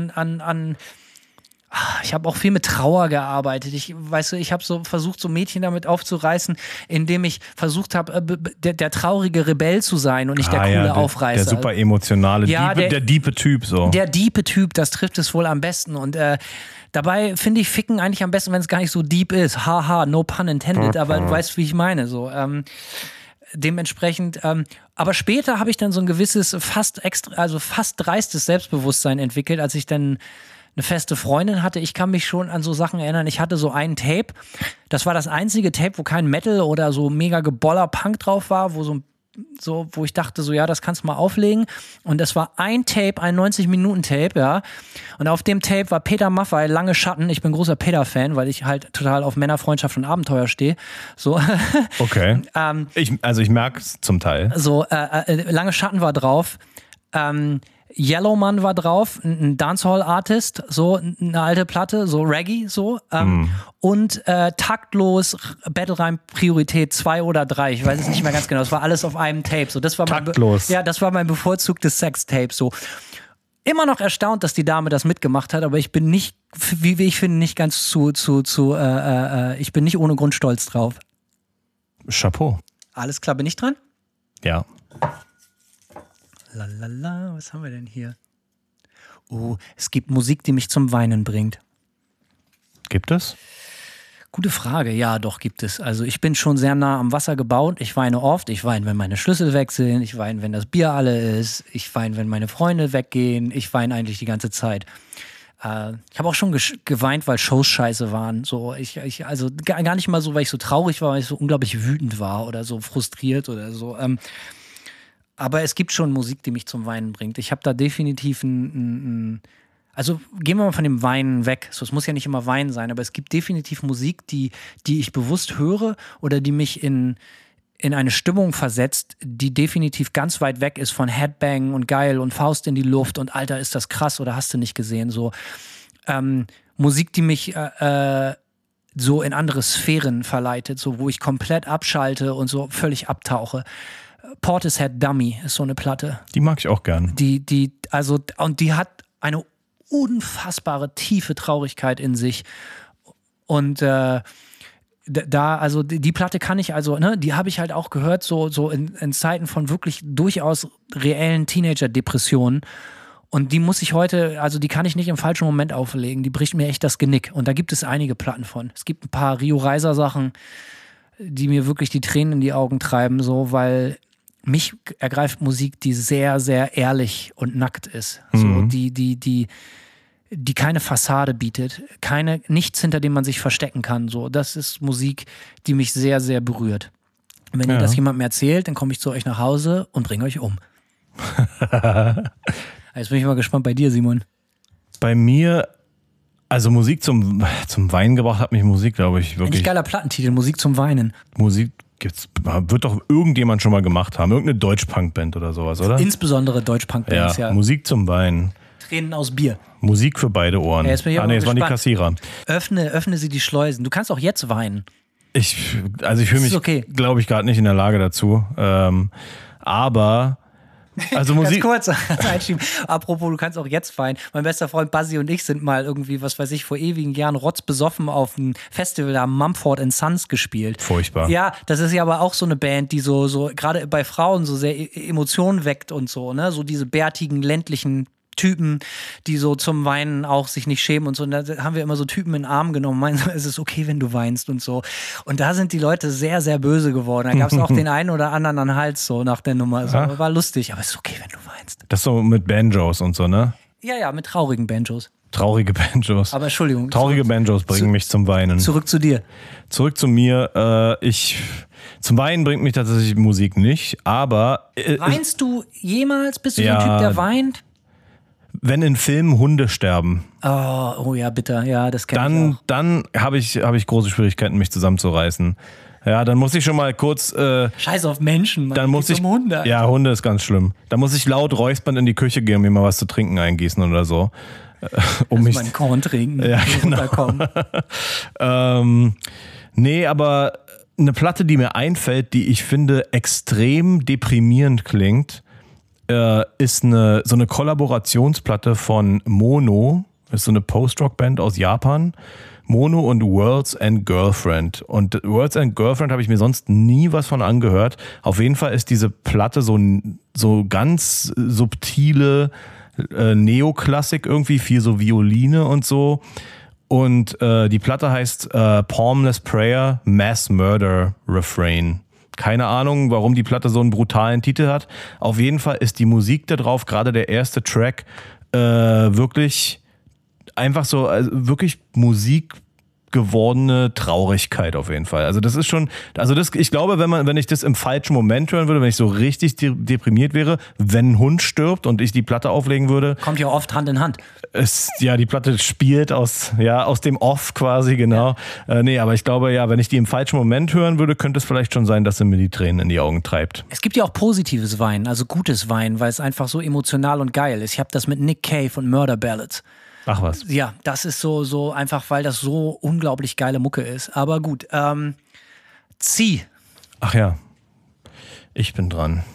ich habe auch viel mit Trauer gearbeitet. Ich habe so versucht, so Mädchen damit aufzureißen, indem ich versucht habe, der traurige Rebell zu sein und nicht der coole Aufreißer. Der super emotionale, der diepe Typ. So. Der diepe Typ, das trifft es wohl am besten. Und dabei finde ich Ficken eigentlich am besten, wenn es gar nicht so deep ist. Haha, no pun intended, aber du weißt, wie ich meine. So. Dementsprechend, aber später habe ich dann so ein gewisses fast dreistes Selbstbewusstsein entwickelt, als ich dann eine feste Freundin hatte. Ich kann mich schon an so Sachen erinnern. Ich hatte so einen Tape. Das war das einzige Tape, wo kein Metal oder so mega geboller Punk drauf war, wo ich dachte, so, ja, das kannst du mal auflegen. Und das war ein Tape, ein 90-Minuten-Tape, ja. Und auf dem Tape war Peter Maffay, Lange Schatten. Ich bin großer Peter-Fan, weil ich halt total auf Männerfreundschaft und Abenteuer stehe. So. Okay. Ich merke es zum Teil. So, Lange Schatten war drauf. Yellowman war drauf, ein Dancehall-Artist, so eine alte Platte, so Reggae, so. Und taktlos, Battlereim Priorität 2 oder 3, ich weiß es nicht mehr ganz genau. Das war alles auf einem Tape. So, das war taktlos. Das war mein bevorzugtes Sextape. So. Immer noch erstaunt, dass die Dame das mitgemacht hat, aber ich bin nicht, wie ich finde, nicht ganz ich bin nicht ohne Grund stolz drauf. Chapeau. Alles klar, bin ich dran? Ja. Lalala, was haben wir denn hier? Oh, es gibt Musik, die mich zum Weinen bringt. Gibt es? Gute Frage, ja, doch gibt es. Also ich bin schon sehr nah am Wasser gebaut. Ich weine oft. Ich weine, wenn meine Schlüssel weg sind. Ich weine, wenn das Bier alle ist. Ich weine, wenn meine Freunde weggehen. Ich weine eigentlich die ganze Zeit. Ich habe auch schon geweint, weil Shows scheiße waren. So, also gar nicht mal so, weil ich so traurig war, weil ich so unglaublich wütend war oder so frustriert oder so. Aber es gibt schon Musik, die mich zum Weinen bringt. Ich habe da definitiv also gehen wir mal von dem Weinen weg. So, es muss ja nicht immer Weinen sein, aber es gibt definitiv Musik, die ich bewusst höre oder die mich in in eine Stimmung versetzt, die definitiv ganz weit weg ist von Headbang und geil und Faust in die Luft und Alter, ist das krass oder hast du nicht gesehen, so Musik, die mich so in andere Sphären verleitet, so wo ich komplett abschalte und so völlig abtauche. Portishead Dummy ist so eine Platte. Die mag ich auch gern. Und die hat eine unfassbare tiefe Traurigkeit in sich. Und die Platte kann ich die habe ich halt auch gehört, so in Zeiten von wirklich durchaus reellen Teenager-Depressionen. Und die muss ich heute, die kann ich nicht im falschen Moment auflegen. Die bricht mir echt das Genick. Und da gibt es einige Platten von. Es gibt ein paar Rio Reiser Sachen, die mir wirklich die Tränen in die Augen treiben, so, weil mich ergreift Musik, die sehr, sehr ehrlich und nackt ist. So, die keine Fassade bietet. Nichts, hinter dem man sich verstecken kann. So, das ist Musik, die mich sehr, sehr berührt. Und wenn ihr das jemandem erzählt, dann komme ich zu euch nach Hause und bringe euch um. Jetzt bin ich mal gespannt bei dir, Simon. Bei mir, also Musik zum Weinen gebracht hat mich Musik, glaube ich, wirklich. Ein geiler Plattentitel, Musik zum Weinen. Musik wird doch irgendjemand schon mal gemacht haben. Irgendeine Deutsch-Punk-Band oder sowas, oder? Insbesondere Deutsch-Punk-Bands, ja. Musik zum Weinen. Tränen aus Bier. Musik für beide Ohren. Ja, jetzt bin ich es waren die Kassierer. Öffne sie die Schleusen. Du kannst auch jetzt weinen. Ich fühle mich, glaube ich, gerade nicht in der Lage dazu. Aber also Musik. Ganz kurz einschieben. Apropos, du kannst auch jetzt weinen. Mein bester Freund Buzzy und ich sind mal irgendwie, was weiß ich, vor ewigen Jahren rotzbesoffen auf einem Festival, da haben Mumford & Sons gespielt. Furchtbar. Ja, das ist ja aber auch so eine Band, die so gerade bei Frauen so sehr Emotionen weckt und so, ne? So diese bärtigen, ländlichen Typen, die so zum Weinen auch sich nicht schämen und so. Und da haben wir immer so Typen in den Arm genommen, meinen so, es ist okay, wenn du weinst und so. Und da sind die Leute sehr, sehr böse geworden. Da gab es auch den einen oder anderen an den Hals so nach der Nummer. So, war lustig, aber es ist okay, wenn du weinst. Das so mit Banjos und so, ne? Ja, mit traurigen Banjos. Traurige Banjos. Aber Entschuldigung. Traurige Banjos bringen mich zum Weinen. Zurück zu dir. Zurück zu mir. Zum Weinen bringt mich tatsächlich Musik nicht, aber... Weinst du jemals? Bist du so ein Typ, der weint? Wenn in Filmen Hunde sterben. Oh ja, bitter. Ja, das kenne ich auch. Dann habe ich große Schwierigkeiten, mich zusammenzureißen. Ja, dann muss ich schon mal kurz... Scheiß auf Menschen, man. Dann muss ich, Hunde. Alter. Ja, Hunde ist ganz schlimm. Da muss ich laut räuspern in die Küche gehen und mir mal was zu trinken eingießen oder so. Mal einen Korn trinken. Ja, genau. Nee, aber eine Platte, die mir einfällt, die ich finde extrem deprimierend klingt, ist so eine Kollaborationsplatte von Mono. Das ist so eine Post-Rock-Band aus Japan. Mono und World's End Girlfriend. Und World's End Girlfriend habe ich mir sonst nie was von angehört. Auf jeden Fall ist diese Platte so ganz subtile Neoklassik irgendwie, viel so Violine und so. Und die Platte heißt Palmless Prayer, Mass Murder Refrain. Keine Ahnung, warum die Platte so einen brutalen Titel hat. Auf jeden Fall ist die Musik da drauf, gerade der erste Track, wirklich einfach so, wirklich Musik gewordene Traurigkeit auf jeden Fall. Also das ist schon, ich glaube, wenn ich das im falschen Moment hören würde, wenn ich so richtig deprimiert wäre, wenn ein Hund stirbt und ich die Platte auflegen würde. Kommt ja oft Hand in Hand. Die Platte spielt aus dem Off quasi, genau. Ja. Nee, aber ich glaube, ja, wenn ich die im falschen Moment hören würde, könnte es vielleicht schon sein, dass sie mir die Tränen in die Augen treibt. Es gibt ja auch positives Weinen, also gutes Weinen, weil es einfach so emotional und geil ist. Ich habe das mit Nick Cave und Murder Ballads. Ach was. Ja, das ist so einfach, weil das so unglaublich geile Mucke ist. Aber gut, zieh. Ach ja, ich bin dran.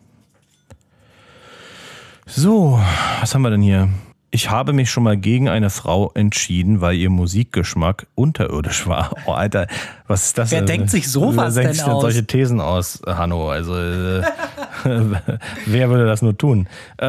So, was haben wir denn hier? Ich habe mich schon mal gegen eine Frau entschieden, weil ihr Musikgeschmack unterirdisch war. Oh, Alter, was ist das? Wer denkt sich sowas denn aus? Wer denkt sich denn solche Thesen aus, Hanno? Also, wer würde das nur tun?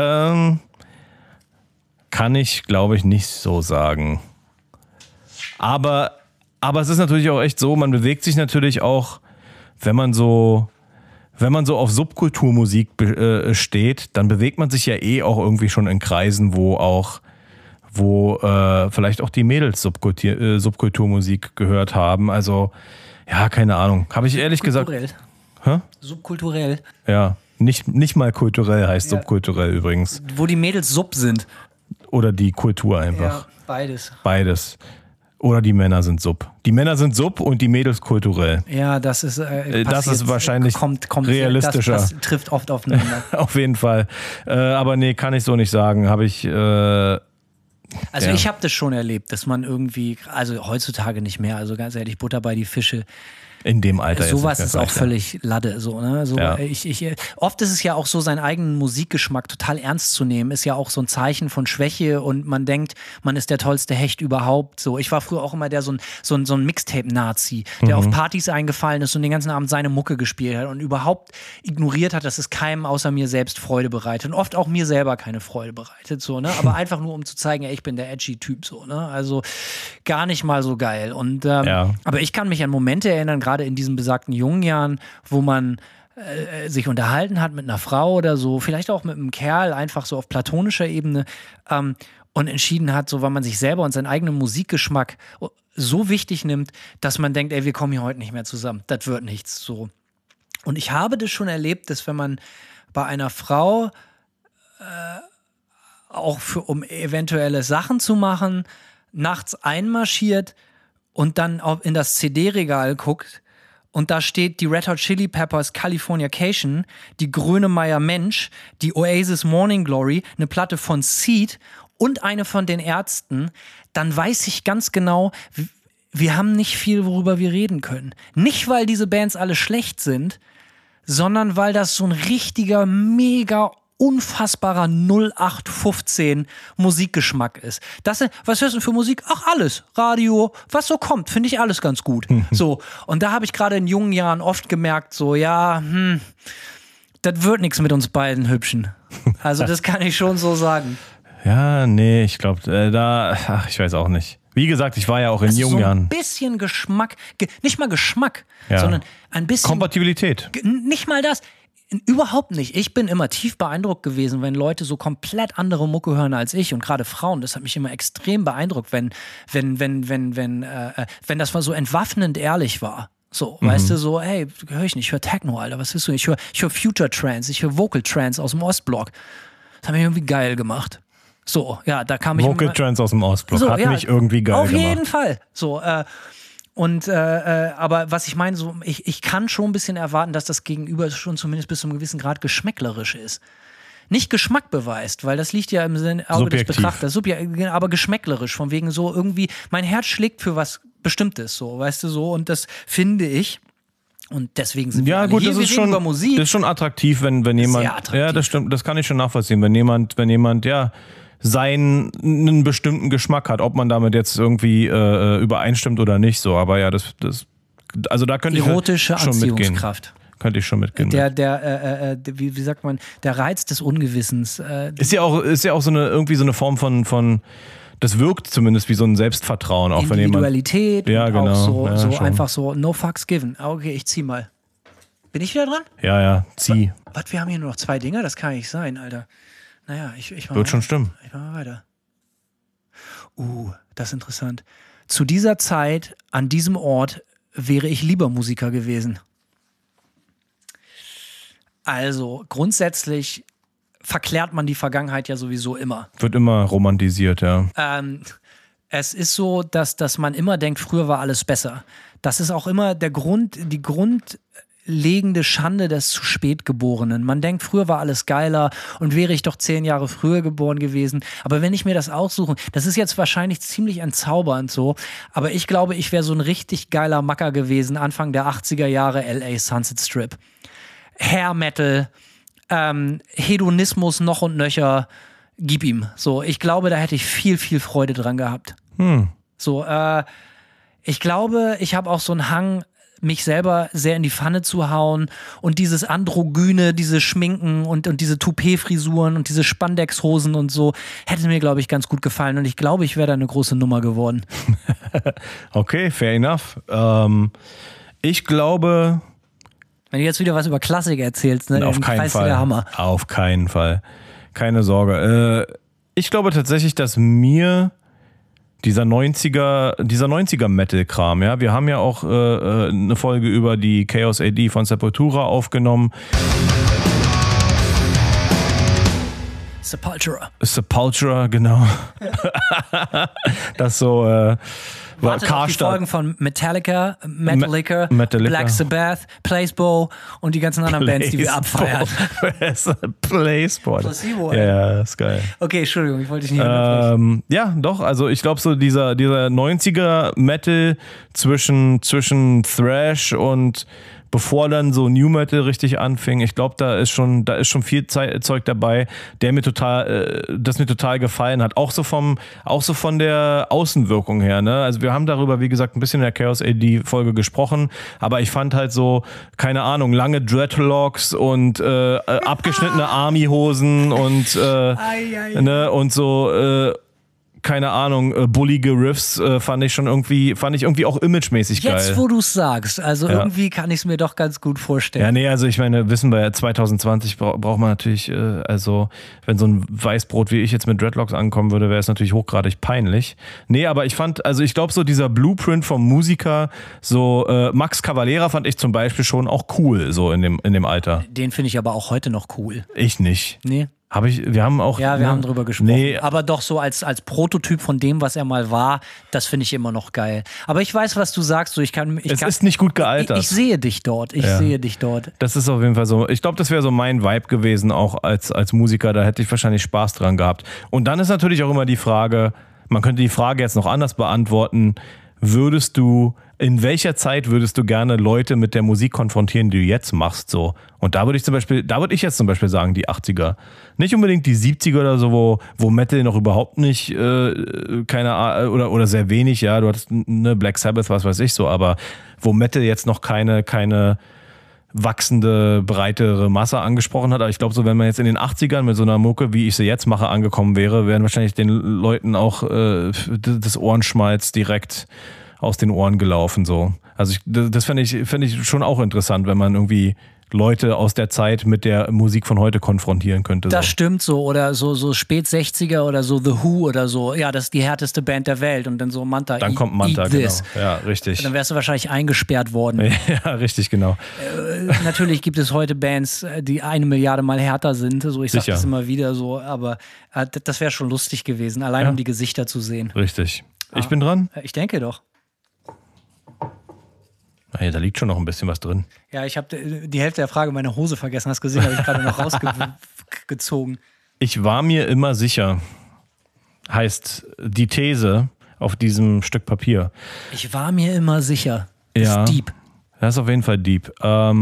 Kann ich, glaube ich, nicht so sagen. Aber es ist natürlich auch echt so, man bewegt sich natürlich auch, wenn man so auf Subkulturmusik steht, dann bewegt man sich ja auch irgendwie schon in Kreisen, wo vielleicht auch die Mädels Subkulturmusik gehört haben. Also, ja, keine Ahnung. Habe ich ehrlich gesagt... Subkulturell. Ja, nicht mal kulturell heißt subkulturell übrigens. Wo die Mädels sub sind. Oder die Kultur einfach. Ja, beides. Beides. Oder die Männer sind sub. Die Männer sind sub und die Mädels kulturell. Ja, das ist wahrscheinlich realistischer. Das trifft oft aufeinander. Auf jeden Fall. Aber nee, kann ich so nicht sagen. Habe ich... Also ich habe das schon erlebt, dass man irgendwie, also heutzutage nicht mehr, also ganz ehrlich, Butter bei die Fische. In dem Alter sowas ist auch völlig Ladde, so, ne? So, ja. Oft ist es ja auch so, seinen eigenen Musikgeschmack total ernst zu nehmen, ist ja auch so ein Zeichen von Schwäche und man denkt, man ist der tollste Hecht überhaupt. So, ich war früher auch immer so ein Mixtape-Nazi, der auf Partys eingefallen ist und den ganzen Abend seine Mucke gespielt hat und überhaupt ignoriert hat, dass es keinem außer mir selbst Freude bereitet und oft auch mir selber keine Freude bereitet, so, ne? Aber einfach nur, um zu zeigen, ich bin der edgy Typ, so, ne? Also gar nicht mal so geil. Und aber ich kann mich an Momente erinnern, gerade in diesen besagten jungen Jahren, wo man sich unterhalten hat mit einer Frau oder so, vielleicht auch mit einem Kerl, einfach so auf platonischer Ebene und entschieden hat, so weil man sich selber und seinen eigenen Musikgeschmack so wichtig nimmt, dass man denkt, ey, wir kommen hier heute nicht mehr zusammen, das wird nichts, so. Und ich habe das schon erlebt, dass wenn man bei einer Frau auch um eventuelle Sachen zu machen, nachts einmarschiert und dann auch in das CD-Regal guckt und da steht die Red Hot Chili Peppers Californication, die Grönemeyer Mensch, die Oasis Morning Glory, eine Platte von Seed und eine von den Ärzten, dann weiß ich ganz genau, wir haben nicht viel, worüber wir reden können. Nicht, weil diese Bands alle schlecht sind, sondern weil das so ein richtiger, mega unfassbarer 0815 Musikgeschmack ist. Was hörst du für Musik? Ach, alles. Radio, was so kommt, finde ich alles ganz gut. So, und da habe ich gerade in jungen Jahren oft gemerkt, so, ja, das wird nichts mit uns beiden Hübschen. Also das kann ich schon so sagen. Ja, nee, ich glaube, ich weiß auch nicht. Wie gesagt, ich war ja auch in jungen Jahren. Ein bisschen Geschmack, nicht mal Geschmack, sondern ein bisschen... Kompatibilität. Nicht mal das. Überhaupt nicht. Ich bin immer tief beeindruckt gewesen, wenn Leute so komplett andere Mucke hören als ich und gerade Frauen. Das hat mich immer extrem beeindruckt, wenn das mal so entwaffnend ehrlich war. So, weißt du, so, hey, höre ich nicht, ich höre Techno, Alter, was willst du? Ich höre Future Trance, ich höre Vocal Trance aus dem Ostblock. Das hat mich irgendwie geil gemacht. So, ja, da kam ich... Vocal Trance aus dem Ostblock hat mich irgendwie geil gemacht. Auf jeden Fall. So, aber was ich meine, so, ich kann schon ein bisschen erwarten, dass das Gegenüber schon zumindest bis zu einem gewissen Grad geschmäcklerisch ist. Nicht Geschmack beweist, weil das liegt ja im Auge des Betrachters, aber geschmäcklerisch, von wegen so irgendwie, mein Herz schlägt für was Bestimmtes, so, weißt du, so, und das finde ich. Und deswegen sind wir alle hier, wir reden über Musik. Das ist schon attraktiv, wenn jemand, sehr attraktiv. Ja, das stimmt, das kann ich schon nachvollziehen, wenn jemand, ja, einen bestimmten Geschmack hat, ob man damit jetzt irgendwie übereinstimmt oder nicht, so, aber ja, also da könnte erotische ich schon mitgehen. Anziehungskraft. Könnte ich schon mitgehen. Wie sagt man, der Reiz des Ungewissens. Ist ja auch so eine Form von das wirkt zumindest wie so ein Selbstvertrauen, auch wenn jemand... Individualität, ja, und genau, auch so einfach so, no fucks given. Okay, ich zieh mal. Bin ich wieder dran? Ja, zieh. Was, wir haben hier nur noch 2 Dinger? Das kann nicht sein, Alter. Naja, ich mach Wird schon stimmen. Ich mach mal weiter. Das ist interessant. Zu dieser Zeit, an diesem Ort, wäre ich lieber Musiker gewesen. Also, grundsätzlich verklärt man die Vergangenheit ja sowieso immer. Wird immer romantisiert, ja. Es ist so, dass man immer denkt, früher war alles besser. Das ist auch immer die grundlegende Schande des zu spät Geborenen. Man denkt, früher war alles geiler und wäre ich doch 10 Jahre früher geboren gewesen. Aber wenn ich mir das aussuche, das ist jetzt wahrscheinlich ziemlich entzaubernd so, aber ich glaube, ich wäre so ein richtig geiler Macker gewesen, Anfang der 80er Jahre, LA Sunset Strip. Hair Metal, Hedonismus noch und nöcher, gib ihm. So, ich glaube, da hätte ich viel, viel Freude dran gehabt. So, ich glaube, ich habe auch so einen Hang, mich selber sehr in die Pfanne zu hauen und dieses Androgyne, diese Schminken und diese Toupet-Frisuren und diese Spandex-Hosen und so, hätte mir, glaube ich, ganz gut gefallen und ich glaube, ich wäre da eine große Nummer geworden. Okay, fair enough. Ich glaube... Wenn du jetzt wieder was über Klassik erzählst, ne, auf keinen Fall. Der Hammer. Auf keinen Fall. Keine Sorge. Ich glaube tatsächlich, dass mir dieser 90er Metal-Kram, ja, wir haben ja auch eine Folge über die Chaos AD von Sepultura aufgenommen. Sepultura, genau. Das so Wartet auf die Folgen von Metallica, Black Sabbath, Placebo und die ganzen anderen Bands, die wir abfeiern. Placebo. Placebo, ja, ist geil. Okay, Entschuldigung, ich wollte dich nicht unterbrechen. Ja, doch, also ich glaube so dieser 90er Metal zwischen Thrash und bevor dann so New Metal richtig anfing, ich glaube, da ist schon viel Zeug dabei, das mir total gefallen hat. Auch so von der Außenwirkung her, ne? Also wir haben darüber, wie gesagt, ein bisschen in der Chaos AD Folge gesprochen, aber ich fand halt so, keine Ahnung, lange Dreadlocks und abgeschnittene Army-Hosen und ne, und so keine Ahnung, bullige Riffs fand ich irgendwie auch imagemäßig geil. Jetzt, wo du es sagst, also irgendwie kann ich es mir doch ganz gut vorstellen. Ja, nee, also ich meine, wissen wir ja, 2020 braucht man natürlich, also wenn so ein Weißbrot wie ich jetzt mit Dreadlocks ankommen würde, wäre es natürlich hochgradig peinlich. Nee, aber ich glaube so dieser Blueprint vom Musiker, so Max Cavalera fand ich zum Beispiel schon auch cool, so in dem Alter. Den finde ich aber auch heute noch cool. Ich nicht. Nee. Wir haben drüber gesprochen. Nee. Aber doch so als Prototyp von dem, was er mal war, das finde ich immer noch geil. Aber ich weiß, was du sagst. Es ist nicht gut gealtert. Ich sehe dich dort. Sehe dich dort. Das ist auf jeden Fall so. Ich glaube, das wäre so mein Vibe gewesen, auch als Musiker. Da hätte ich wahrscheinlich Spaß dran gehabt. Und dann ist natürlich auch immer die Frage, man könnte die Frage jetzt noch anders beantworten. In welcher Zeit würdest du gerne Leute mit der Musik konfrontieren, die du jetzt machst, so? Und da würde ich jetzt zum Beispiel sagen, die 80er. Nicht unbedingt die 70er oder so, wo Metal noch überhaupt nicht, keine Ahnung, oder sehr wenig, ja, du hattest eine Black Sabbath, was weiß ich so, aber wo Metal jetzt noch keine wachsende, breitere Masse angesprochen hat. Aber ich glaube, so wenn man jetzt in den 80ern mit so einer Mucke, wie ich sie jetzt mache, angekommen wäre, wären wahrscheinlich den Leuten auch das Ohrenschmalz direkt aus den Ohren gelaufen, so. Also das fände ich schon auch interessant, wenn man irgendwie Leute aus der Zeit mit der Musik von heute konfrontieren könnte. Das stimmt so. Oder so spät 60er oder so The Who oder so. Ja, das ist die härteste Band der Welt. Und dann so Manta. Dann kommt Manta, genau. Ja, richtig. Dann wärst du wahrscheinlich eingesperrt worden. Ja, richtig, genau. Natürlich gibt es heute Bands, die 1 Milliarde Mal härter sind. So, ich sag das immer wieder so. Aber das wäre schon lustig gewesen, allein um die Gesichter zu sehen. Richtig. Ich bin dran? Ich denke doch. Hey, da liegt schon noch ein bisschen was drin. Ja, ich habe die Hälfte der Frage meine Hose vergessen. Hast gesehen, habe ich gerade noch rausgezogen. Ich war mir immer sicher, heißt die These auf diesem Stück Papier. Ich war mir immer sicher. Das ist deep. Das ist auf jeden Fall deep.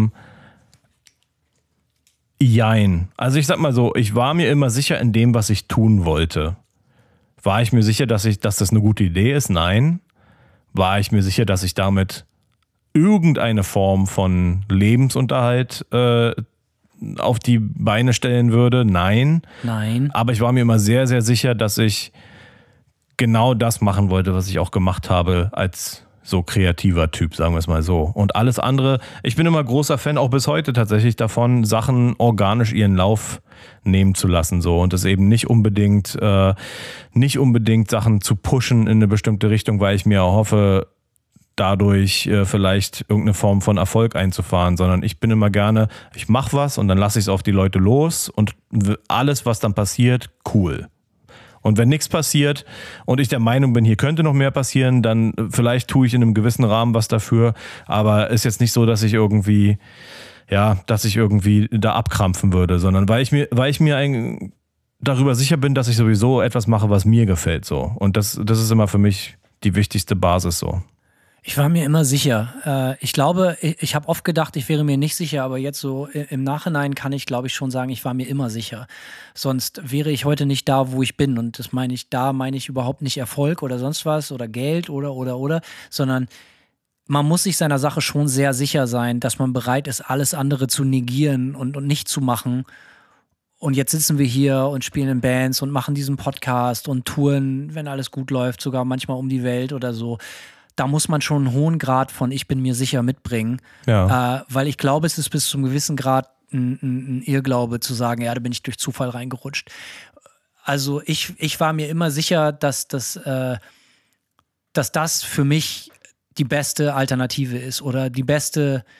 Jein. Also ich sag mal so, ich war mir immer sicher in dem, was ich tun wollte. War ich mir sicher, dass das eine gute Idee ist? Nein. War ich mir sicher, dass ich damit irgendeine Form von Lebensunterhalt auf die Beine stellen würde? Nein. Aber ich war mir immer sehr, sehr sicher, dass ich genau das machen wollte, was ich auch gemacht habe als so kreativer Typ, sagen wir es mal so. Und alles andere, ich bin immer großer Fan, auch bis heute tatsächlich davon, Sachen organisch ihren Lauf nehmen zu lassen, so. Und das eben nicht unbedingt Sachen zu pushen in eine bestimmte Richtung, weil ich mir hoffe, dadurch vielleicht irgendeine Form von Erfolg einzufahren, sondern ich bin immer gerne, ich mache was und dann lasse ich es auf die Leute los und alles, was dann passiert, cool. Und wenn nichts passiert und ich der Meinung bin, hier könnte noch mehr passieren, dann vielleicht tue ich in einem gewissen Rahmen was dafür, aber ist jetzt nicht so, dass ich irgendwie da abkrampfen würde, sondern weil ich mir darüber sicher bin, dass ich sowieso etwas mache, was mir gefällt, so. Und das ist immer für mich die wichtigste Basis, so. Ich war mir immer sicher. Ich glaube, ich habe oft gedacht, ich wäre mir nicht sicher, aber jetzt so im Nachhinein kann ich, glaube ich, schon sagen, ich war mir immer sicher. Sonst wäre ich heute nicht da, wo ich bin. Und das meine ich überhaupt nicht Erfolg oder sonst was oder Geld oder, sondern man muss sich seiner Sache schon sehr sicher sein, dass man bereit ist, alles andere zu negieren und nicht zu machen. Und jetzt sitzen wir hier und spielen in Bands und machen diesen Podcast und touren, wenn alles gut läuft, sogar manchmal um die Welt oder so. Da muss man schon einen hohen Grad von ich bin mir sicher mitbringen. Ja. Weil ich glaube, es ist bis zum gewissen Grad ein Irrglaube zu sagen, ja, da bin ich durch Zufall reingerutscht. Also ich war mir immer sicher, dass das für mich die beste Alternative ist oder die beste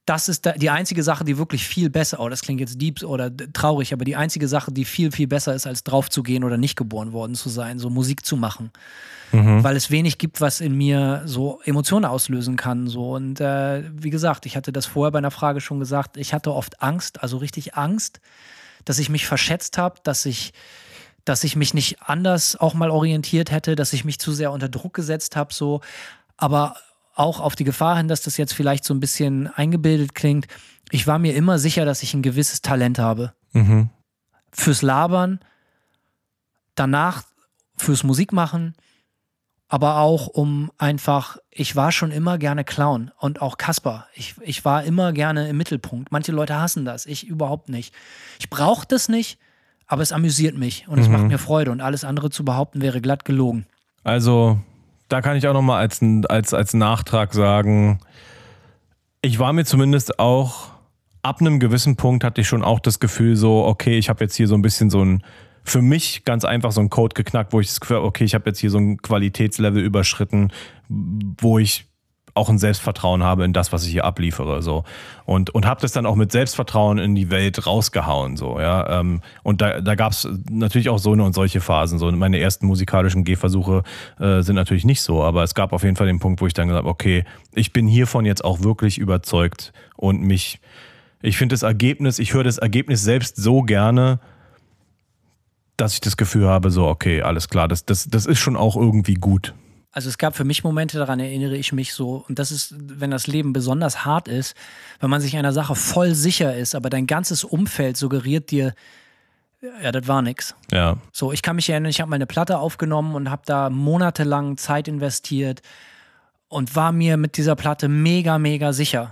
das ist die einzige Sache, die wirklich viel besser, das klingt jetzt deep oder traurig, aber die einzige Sache, die viel, viel besser ist, als drauf zu gehen oder nicht geboren worden zu sein, so Musik zu machen. Weil es wenig gibt, was in mir so Emotionen auslösen kann. So. Und wie gesagt, ich hatte das vorher bei einer Frage schon gesagt, ich hatte oft Angst, also richtig Angst, dass ich mich verschätzt habe, dass ich mich nicht anders auch mal orientiert hätte, dass ich mich zu sehr unter Druck gesetzt habe, so. Aber auch auf die Gefahr hin, dass das jetzt vielleicht so ein bisschen eingebildet klingt. Ich war mir immer sicher, dass ich ein gewisses Talent habe. Fürs Labern, danach fürs Musikmachen, aber auch ich war schon immer gerne Clown und auch Kasper. Ich war immer gerne im Mittelpunkt. Manche Leute hassen das, ich überhaupt nicht. Ich brauche das nicht, aber es amüsiert mich und es macht mir Freude und alles andere zu behaupten wäre glatt gelogen. Also da kann ich auch nochmal als Nachtrag sagen, ich war mir zumindest auch, ab einem gewissen Punkt hatte ich schon auch das Gefühl so, okay, ich habe jetzt hier so ein bisschen so ein, für mich ganz einfach so ein Code geknackt, wo ich das Gefühl habe, okay, ich habe jetzt hier so ein Qualitätslevel überschritten, wo ich auch ein Selbstvertrauen habe in das, was ich hier abliefere, so. Und habe das dann auch mit Selbstvertrauen in die Welt rausgehauen, so, ja. Und da gab es natürlich auch so eine und solche Phasen, so. Meine ersten musikalischen Gehversuche sind natürlich nicht so, aber es gab auf jeden Fall den Punkt, wo ich dann gesagt habe, okay, ich bin hiervon jetzt auch wirklich überzeugt und ich finde das Ergebnis, ich höre das Ergebnis selbst so gerne, dass ich das Gefühl habe, so, okay, alles klar, das ist schon auch irgendwie gut. Also es gab für mich Momente, daran erinnere ich mich so, und das ist, wenn das Leben besonders hart ist, wenn man sich einer Sache voll sicher ist, aber dein ganzes Umfeld suggeriert dir, ja, das war nix. Ja. So, ich kann mich erinnern, ich habe meine Platte aufgenommen und habe da monatelang Zeit investiert und war mir mit dieser Platte mega, mega sicher.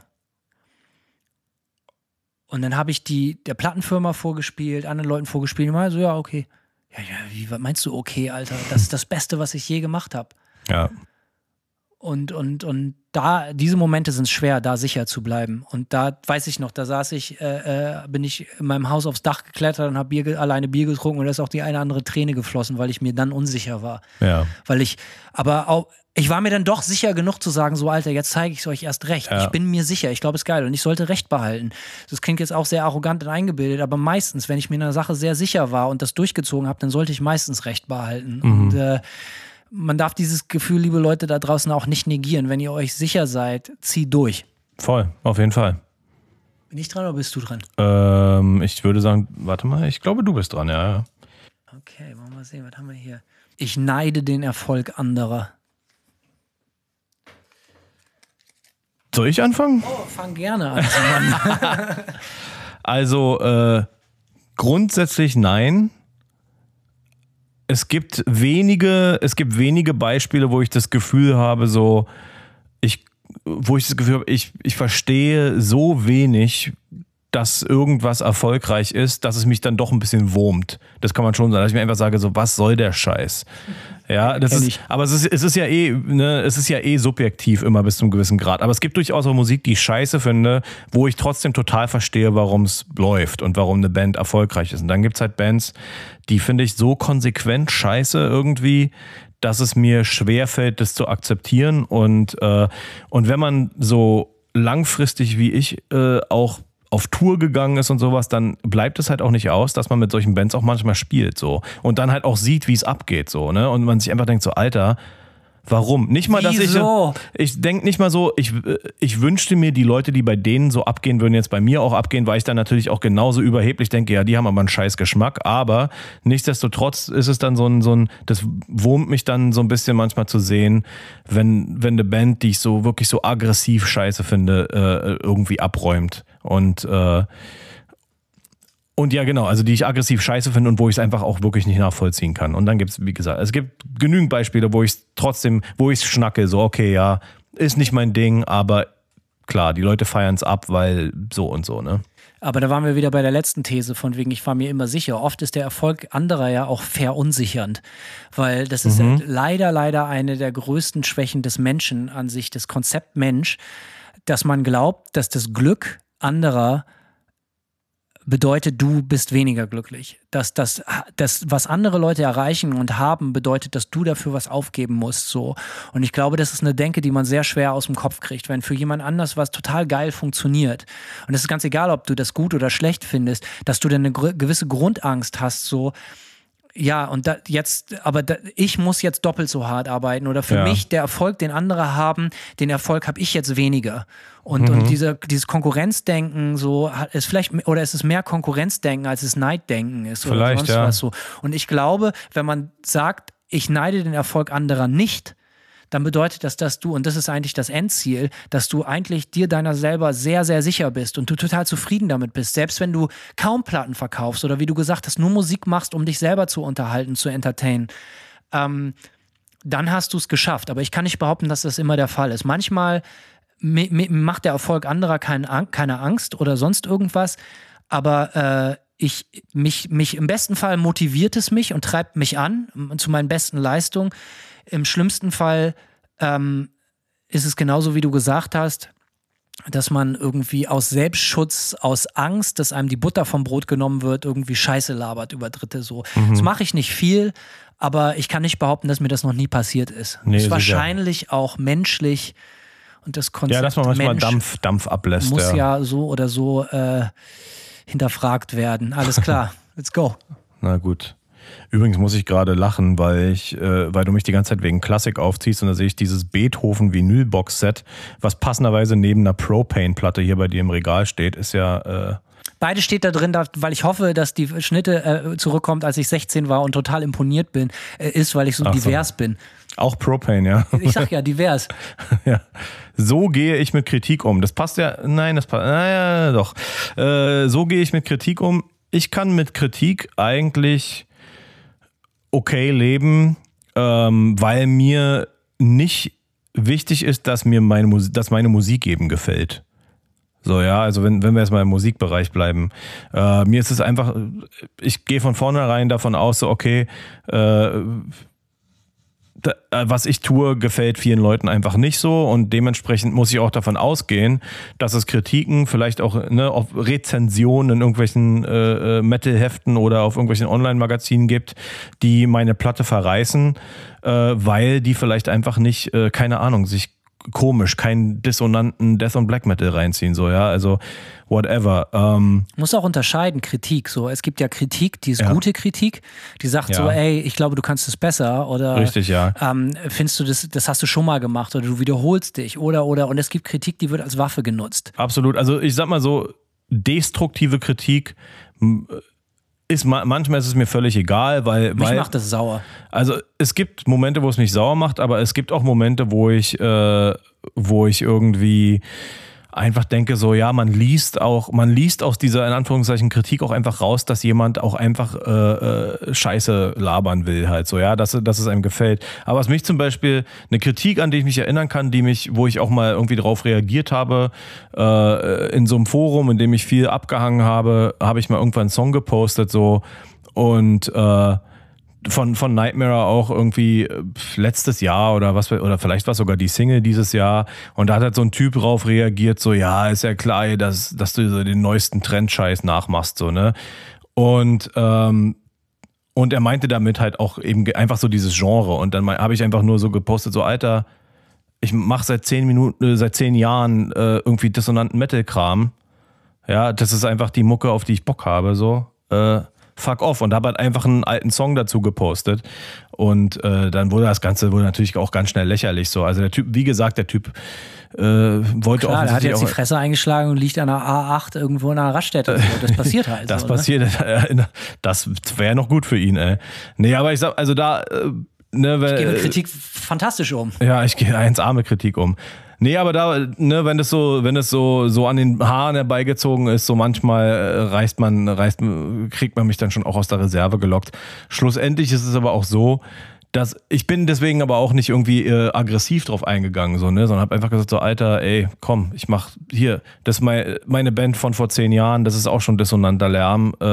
Und dann habe ich der Plattenfirma vorgespielt, anderen Leuten vorgespielt und war so, ja, okay. Ja, was meinst du, okay, Alter? Das ist das Beste, was ich je gemacht habe. Ja. Und da, diese Momente sind schwer, da sicher zu bleiben. Und da weiß ich noch, da bin ich in meinem Haus aufs Dach geklettert und habe alleine Bier getrunken und da ist auch die eine andere Träne geflossen, weil ich mir dann unsicher war. Ja. Ich war mir dann doch sicher genug zu sagen, so Alter, jetzt zeige ich es euch erst recht. Ja. Ich bin mir sicher, ich glaube, es ist geil und ich sollte Recht behalten. Das klingt jetzt auch sehr arrogant und eingebildet, aber meistens, wenn ich mir in einer Sache sehr sicher war und das durchgezogen habe, dann sollte ich meistens Recht behalten. Und man darf dieses Gefühl, liebe Leute da draußen, auch nicht negieren. Wenn ihr euch sicher seid, zieht durch. Voll, auf jeden Fall. Bin ich dran oder bist du dran? Ich würde sagen, warte mal, ich glaube, du bist dran, ja. Okay, wollen wir mal sehen, was haben wir hier? Ich neide den Erfolg anderer. Soll ich anfangen? Oh, fang gerne an. Also, grundsätzlich nein. Es gibt wenige Beispiele, wo ich das Gefühl habe, ich verstehe so wenig, dass irgendwas erfolgreich ist, dass es mich dann doch ein bisschen wurmt. Das kann man schon sagen, dass ich mir einfach sage, so, was soll der Scheiß? Ja, aber es ist ja eh subjektiv immer bis zu einem gewissen Grad. Aber es gibt durchaus auch Musik, die ich scheiße finde, wo ich trotzdem total verstehe, warum es läuft und warum eine Band erfolgreich ist. Und dann gibt es halt Bands, die finde ich so konsequent scheiße irgendwie, dass es mir schwerfällt, das zu akzeptieren. Und wenn man so langfristig wie ich auch auf Tour gegangen ist und sowas, dann bleibt es halt auch nicht aus, dass man mit solchen Bands auch manchmal spielt, so. Und dann halt auch sieht, wie es abgeht, so, ne? Und man sich einfach denkt so, Alter, warum? Nicht mal, dass ich denke nicht mal so, ich wünschte mir, die Leute, die bei denen so abgehen, würden jetzt bei mir auch abgehen, weil ich dann natürlich auch genauso überheblich denke, ja, die haben aber einen scheiß Geschmack, aber nichtsdestotrotz ist es dann das wurmt mich dann so ein bisschen manchmal zu sehen, wenn eine Band, die ich so wirklich so aggressiv scheiße finde, irgendwie abräumt. Und ja, genau, also die ich aggressiv scheiße finde und wo ich es einfach auch wirklich nicht nachvollziehen kann. Und dann gibt es, wie gesagt, es gibt genügend Beispiele, wo ich es schnacke, so, okay, ja, ist nicht mein Ding, aber klar, die Leute feiern es ab, weil so und so, ne? Aber da waren wir wieder bei der letzten These, von wegen, ich war mir immer sicher. Oft ist der Erfolg anderer ja auch verunsichernd, weil das ist leider eine der größten Schwächen des Menschen an sich, das Konzept Mensch, dass man glaubt, dass das Glück anderer bedeutet, du bist weniger glücklich. Das, was andere Leute erreichen und haben, bedeutet, dass du dafür was aufgeben musst. So. Und ich glaube, das ist eine Denke, die man sehr schwer aus dem Kopf kriegt, wenn für jemand anders was total geil funktioniert. Und es ist ganz egal, ob du das gut oder schlecht findest, dass du dann eine gewisse Grundangst hast, so, ja, und ich muss jetzt doppelt so hart arbeiten oder für mich der Erfolg, den andere haben, den Erfolg habe ich jetzt weniger. Und dieses Konkurrenzdenken so ist vielleicht, oder es ist mehr Konkurrenzdenken, als es Neiddenken ist oder vielleicht, sonst was so. Und ich glaube, wenn man sagt, ich neide den Erfolg anderer nicht, dann bedeutet das, dass du, und das ist eigentlich das Endziel, dass du eigentlich dir deiner selber sehr, sehr sicher bist und du total zufrieden damit bist. Selbst wenn du kaum Platten verkaufst oder wie du gesagt hast, nur Musik machst, um dich selber zu unterhalten, zu entertainen, dann hast du es geschafft. Aber ich kann nicht behaupten, dass das immer der Fall ist. Manchmal macht der Erfolg anderer keine Angst oder sonst irgendwas, aber mich im besten Fall motiviert es mich und treibt mich an zu meinen besten Leistungen. Im schlimmsten Fall ist es genauso, wie du gesagt hast, dass man irgendwie aus Selbstschutz, aus Angst, dass einem die Butter vom Brot genommen wird, irgendwie Scheiße labert über Dritte so. Das mache ich nicht viel, aber ich kann nicht behaupten, dass mir das noch nie passiert ist. Nee, ist wahrscheinlich auch menschlich und das Konzept dass man manchmal Mensch Dampf ablässt. muss ja so oder so hinterfragt werden. Alles klar, let's go. Na gut. Übrigens muss ich gerade lachen, weil du mich die ganze Zeit wegen Klassik aufziehst und da sehe ich dieses Beethoven-Vinyl-Box-Set, was passenderweise neben einer Propane-Platte hier bei dir im Regal steht, ist ja... Beide steht da drin, weil ich hoffe, dass die Schnitte zurückkommt, als ich 16 war und total imponiert bin, weil ich so divers bin. Auch Propane, ja. Ich sag ja, divers. Ja. So gehe ich mit Kritik um. Das passt ja, nein, das passt, naja, doch. So gehe ich mit Kritik um. Ich kann mit Kritik eigentlich okay leben, weil mir nicht wichtig ist, dass mir meine Musik eben gefällt. So, ja, also wenn wir jetzt mal im Musikbereich bleiben. Mir ist es einfach, ich gehe von vornherein davon aus, so okay, was ich tue, gefällt vielen Leuten einfach nicht so und dementsprechend muss ich auch davon ausgehen, dass es Kritiken, vielleicht auch auf Rezensionen in irgendwelchen Metal-Heften oder auf irgendwelchen Online-Magazinen gibt, die meine Platte verreißen, weil die vielleicht einfach nicht, keine Ahnung, sich komisch, keinen dissonanten Death und Black Metal reinziehen, so, ja, also whatever. Muss auch unterscheiden, Kritik, so, es gibt ja Kritik, die ist gute Kritik, die sagt so, ey, ich glaube, du kannst es besser oder richtig, ja. Findest du das hast du schon mal gemacht oder du wiederholst dich oder und es gibt Kritik, die wird als Waffe genutzt. Absolut, also ich sag mal so, destruktive Kritik manchmal ist es mir völlig egal, weil mich macht das sauer. Also es gibt Momente, wo es mich sauer macht, aber es gibt auch Momente, wo ich irgendwie einfach denke, so ja, man liest aus dieser in Anführungszeichen Kritik auch einfach raus, dass jemand auch einfach Scheiße labern will halt so, ja, dass es einem gefällt. Aber was mich zum Beispiel, eine Kritik, an die ich mich erinnern kann, wo ich auch mal irgendwie drauf reagiert habe, in so einem Forum, in dem ich viel abgehangen habe, habe ich mal irgendwann einen Song gepostet so und von Nightmare auch irgendwie letztes Jahr oder vielleicht war es sogar die Single dieses Jahr und da hat halt so ein Typ drauf reagiert, so ja, ist ja klar, dass du so den neuesten Trendscheiß nachmachst, so, ne? Und er meinte damit halt auch eben einfach so dieses Genre und dann habe ich einfach nur so gepostet, so Alter, ich mache seit 10 Jahren irgendwie dissonanten Metal-Kram, ja, das ist einfach die Mucke, auf die ich Bock habe, so, fuck off und habe halt einfach einen alten Song dazu gepostet und dann wurde das Ganze natürlich auch ganz schnell lächerlich so. Also der Typ, wie gesagt, wollte klar, auch... der hat jetzt die Fresse eingeschlagen und liegt an der A8 irgendwo in einer Raststätte. Das passiert halt. Das so, passiert, ne? Das wäre noch gut für ihn, ey. Nee, aber ich sag, also da... ich gehe mit Kritik fantastisch um. Ja, ich gehe 1A mit Kritik um. Nee, aber da, ne, wenn es so an den Haaren herbeigezogen ist, so manchmal kriegt man mich dann schon auch aus der Reserve gelockt. Schlussendlich ist es aber auch so, dass ich bin deswegen aber auch nicht irgendwie aggressiv drauf eingegangen, so, ne, sondern habe einfach gesagt so, Alter, ey, komm, ich mach hier, das ist meine Band von vor 10 Jahren, das ist auch schon dissonanter Lärm.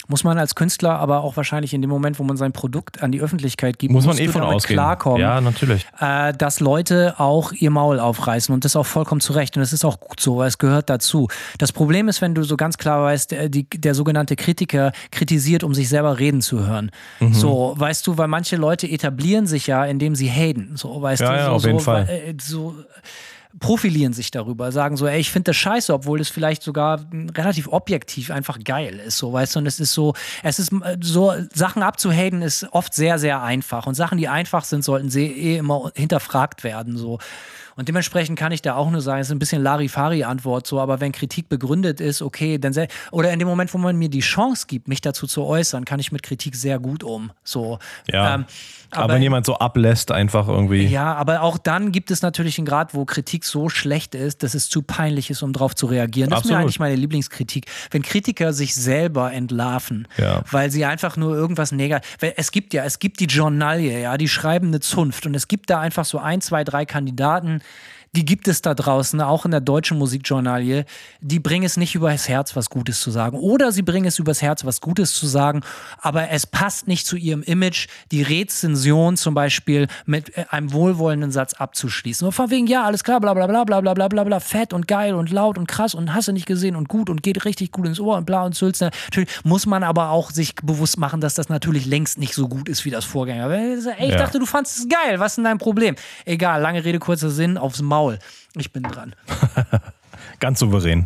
Muss man als Künstler aber auch wahrscheinlich in dem Moment, wo man sein Produkt an die Öffentlichkeit gibt, muss man musst du von damit ausgehen. klarkommen. Ja, natürlich. Dass Leute auch ihr Maul aufreißen und das auch vollkommen zu Recht und das ist auch gut so, weil es gehört dazu. Das Problem ist, wenn du so ganz klar weißt, der sogenannte Kritiker kritisiert, um sich selber reden zu hören. So, weißt du, weil manche Leute etablieren sich ja, indem sie haten. So, weißt du, Ja, so, auf jeden so, Fall. so profilieren sich darüber, sagen so, ey, ich finde das scheiße, obwohl es vielleicht sogar relativ objektiv einfach geil ist, so, weißt du, und es ist so, Sachen abzuhaten ist oft sehr, sehr einfach und Sachen, die einfach sind, sollten immer hinterfragt werden, so. Und dementsprechend kann ich da auch nur sagen, es ist ein bisschen Larifari-Antwort, so, aber wenn Kritik begründet ist, okay, dann oder in dem Moment, wo man mir die Chance gibt, mich dazu zu äußern, kann ich mit Kritik sehr gut so. Ja. Aber wenn jemand so ablässt, einfach irgendwie. Ja, aber auch dann gibt es natürlich einen Grad, wo Kritik so schlecht ist, dass es zu peinlich ist, um drauf zu reagieren. Das ist mir eigentlich meine Lieblingskritik. Wenn Kritiker sich selber entlarven, weil sie einfach nur irgendwas es gibt die Journalie, ja, die schreiben eine Zunft und es gibt da einfach so 1, 2, 3 Kandidaten, die gibt es da draußen, auch in der deutschen Musikjournalie, die bringen es nicht übers Herz, was Gutes zu sagen. Oder sie bringen es übers Herz, was Gutes zu sagen, aber es passt nicht zu ihrem Image, die Rezension zum Beispiel mit einem wohlwollenden Satz abzuschließen. Nur von wegen, ja, alles klar, bla bla bla bla bla bla bla bla, fett und geil und laut und krass und hast du nicht gesehen und gut und geht richtig gut ins Ohr und bla und Sülz. Natürlich muss man aber auch sich bewusst machen, dass das natürlich längst nicht so gut ist wie das Vorgänger. Ey, ich dachte, du fandest es geil, was ist denn dein Problem? Egal, lange Rede, kurzer Sinn, aufs Maul. Ich bin dran. Ganz souverän.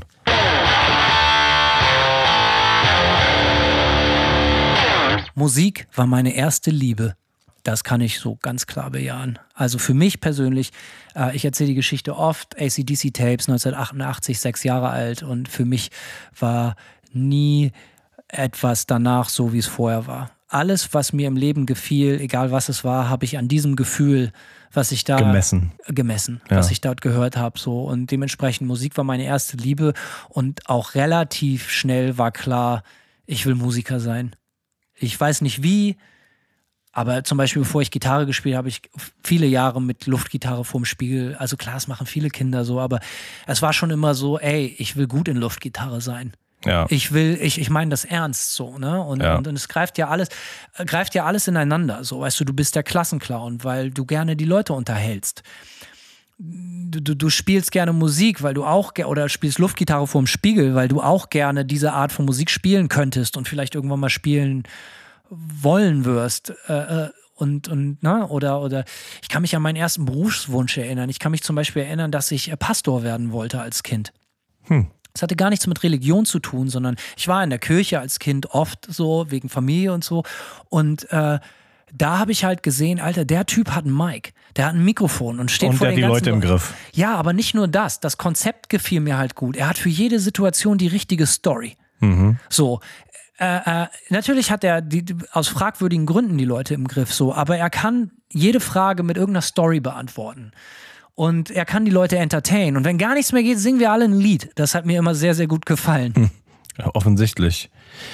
Musik war meine erste Liebe. Das kann ich so ganz klar bejahen. Also für mich persönlich, ich erzähle die Geschichte oft, AC/DC-Tapes, 1988, 6 Jahre alt und für mich war nie etwas danach so, wie es vorher war. Alles, was mir im Leben gefiel, egal was es war, habe ich an diesem Gefühl, was ich da gemessen, was ich dort gehört habe, so, und dementsprechend Musik war meine erste Liebe und auch relativ schnell war klar, ich will Musiker sein. Ich weiß nicht wie, aber zum Beispiel bevor ich Gitarre gespielt habe, ich viele Jahre mit Luftgitarre vorm Spiegel, also klar, das machen viele Kinder so, aber es war schon immer so, ey, ich will gut in Luftgitarre sein. Ja. Ich meine das ernst so, ne? Und es greift ja alles ineinander. So, weißt du bist der Klassenclown, weil du gerne die Leute unterhältst. Du spielst gerne Musik, weil du auch oder spielst Luftgitarre vorm Spiegel, weil du auch gerne diese Art von Musik spielen könntest und vielleicht irgendwann mal spielen wollen wirst. Oder ich kann mich an meinen ersten Berufswunsch erinnern. Ich kann mich zum Beispiel erinnern, dass ich Pastor werden wollte als Kind. Es hatte gar nichts mit Religion zu tun, sondern ich war in der Kirche als Kind oft so, wegen Familie und so. Und da habe ich halt gesehen, Alter, der Typ hat einen Mic, der hat ein Mikrofon und steht vor den ganzen Leute im Griff. Ja, aber nicht nur das. Das Konzept gefiel mir halt gut. Er hat für jede Situation die richtige Story. So. Natürlich hat er aus fragwürdigen Gründen die Leute im Griff, so, aber er kann jede Frage mit irgendeiner Story beantworten. Und er kann die Leute entertainen. Und wenn gar nichts mehr geht, singen wir alle ein Lied. Das hat mir immer sehr, sehr gut gefallen. Ja, offensichtlich.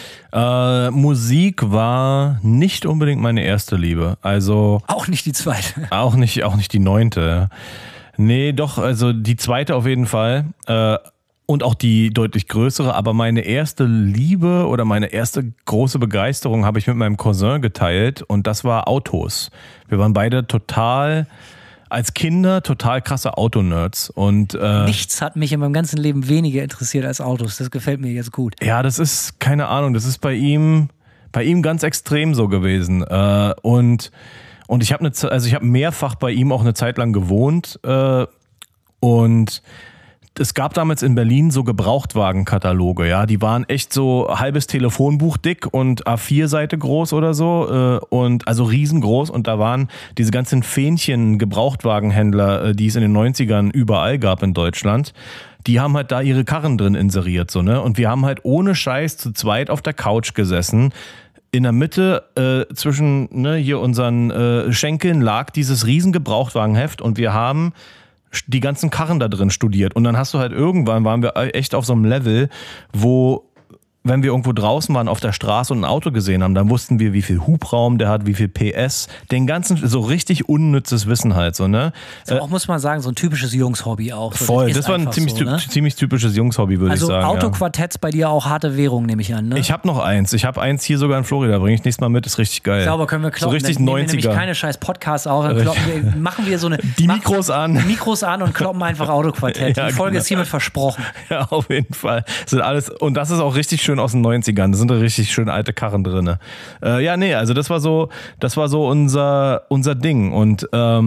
Musik war nicht unbedingt meine erste Liebe. Also auch nicht die zweite. Auch nicht die 9. Nee, doch, also die zweite auf jeden Fall. Und auch die deutlich größere. Aber meine erste Liebe oder meine erste große Begeisterung habe ich mit meinem Cousin geteilt. Und das war Autos. Wir waren beide als Kinder total krasse Autonerds. Und nichts hat mich in meinem ganzen Leben weniger interessiert als Autos. Das gefällt mir jetzt gut. Ja, das ist, keine Ahnung, das ist bei ihm ganz extrem so gewesen. Und ich habe mehrfach bei ihm auch eine Zeit lang gewohnt. Und es gab damals in Berlin so Gebrauchtwagenkataloge, ja, die waren echt so halbes Telefonbuch dick und A4-Seite groß oder so und also riesengroß und da waren diese ganzen Fähnchen-Gebrauchtwagenhändler, die es in den 90ern überall gab in Deutschland, die haben halt da ihre Karren drin inseriert, so, ne, und wir haben halt ohne Scheiß zu zweit auf der Couch gesessen. In der Mitte zwischen hier unseren Schenkeln lag dieses riesen Gebrauchtwagenheft und wir haben die ganzen Karren da drin studiert. Und dann hast du halt irgendwann, waren wir echt auf so einem Level, wo wenn wir irgendwo draußen waren auf der Straße und ein Auto gesehen haben, dann wussten wir, wie viel Hubraum der hat, wie viel PS, den ganzen, so richtig unnützes Wissen halt, so, ne? So, auch muss man sagen, so ein typisches Jungs-Hobby auch. So, Voll, das war ein ziemlich typisches Jungs-Hobby, würde ich sagen. Also Autoquartetts bei dir auch harte Währung, nehme ich an, ne? Ich habe noch eins. Ich habe eins hier sogar in Florida, bringe ich nächstes Mal mit, ist richtig geil. Sauber, können wir kloppen. So richtig dann 90er. Nehmen wir nämlich keine scheiß Podcasts auf, dann machen wir so eine... Die Mikros an. Mikros an und kloppen einfach Autoquartett. Ja, die Folge genau. ist hiermit versprochen. Ja, auf jeden Fall. Das sind alles, und das ist auch richtig schön aus den 90ern. Da sind da richtig schön alte Karren drin. Ja, nee, also das war so unser Ding. Und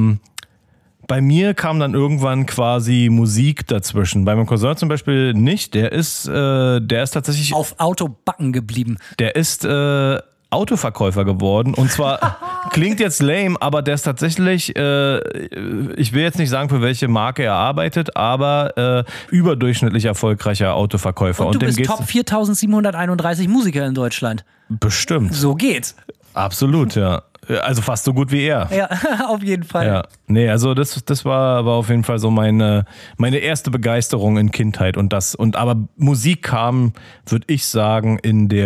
bei mir kam dann irgendwann quasi Musik dazwischen. Bei meinem Cousin zum Beispiel nicht. Der ist tatsächlich auf Autobacken geblieben. Der ist Autoverkäufer geworden. Und zwar klingt jetzt lame, aber der ist tatsächlich, ich will jetzt nicht sagen, für welche Marke er arbeitet, aber überdurchschnittlich erfolgreicher Autoverkäufer. Und du dem bist Top 4731 Musiker in Deutschland. Bestimmt. So geht's. Absolut, ja. Also fast so gut wie er. Ja, auf jeden Fall. Ja. Nee, also das war auf jeden Fall so meine erste Begeisterung in Kindheit aber Musik kam, würde ich sagen,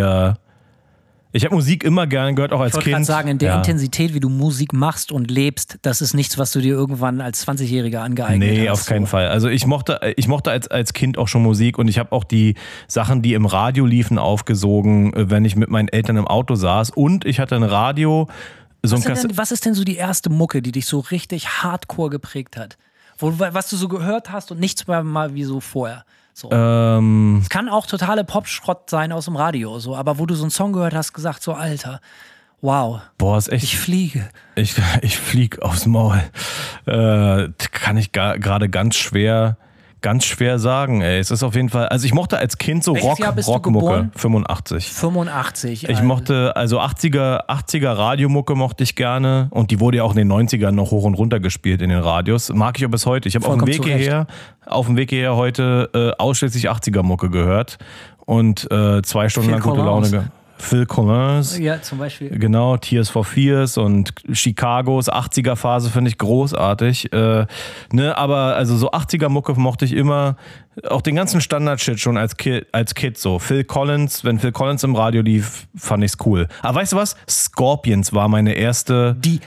ich habe Musik immer gerne gehört, auch als Kind. Ich wollte gerade sagen, in der Intensität, wie du Musik machst und lebst, das ist nichts, was du dir irgendwann als 20-Jähriger angeeignet hast. Nee, auf keinen Fall. Also ich mochte als Kind auch schon Musik und ich habe auch die Sachen, die im Radio liefen, aufgesogen, wenn ich mit meinen Eltern im Auto saß. Und ich hatte ein Radio. Was ist denn so die erste Mucke, die dich so richtig hardcore geprägt hat? Was du so gehört hast und nichts mehr mal wie so vorher? So. Es kann auch totale Popschrott sein aus dem Radio, so, aber wo du so einen Song gehört hast, gesagt so, Alter, wow. Boah, ist echt. Ich fliege. Ich flieg aufs Maul. Kann ich gerade ganz schwer sagen, ey. Es ist auf jeden Fall, also ich mochte als Kind so Rockmucke. 85. 85. Ich mochte, also 80er Radiomucke mochte ich gerne und die wurde ja auch in den 90ern noch hoch und runter gespielt in den Radios. Mag ich auch bis heute. Ich habe auf dem Weg hierher heute ausschließlich 80er Mucke gehört und 2 Stunden lang gute Laune gehabt. Phil Collins. Ja, zum Beispiel. Genau, Tears for Fears und Chicagos 80er-Phase finde ich großartig. Aber also so 80er-Mucke mochte ich immer. Auch den ganzen Standard-Shit schon als Kid so. Wenn Phil Collins im Radio lief, fand ich's cool. Aber weißt du was? Scorpions war meine erste... Die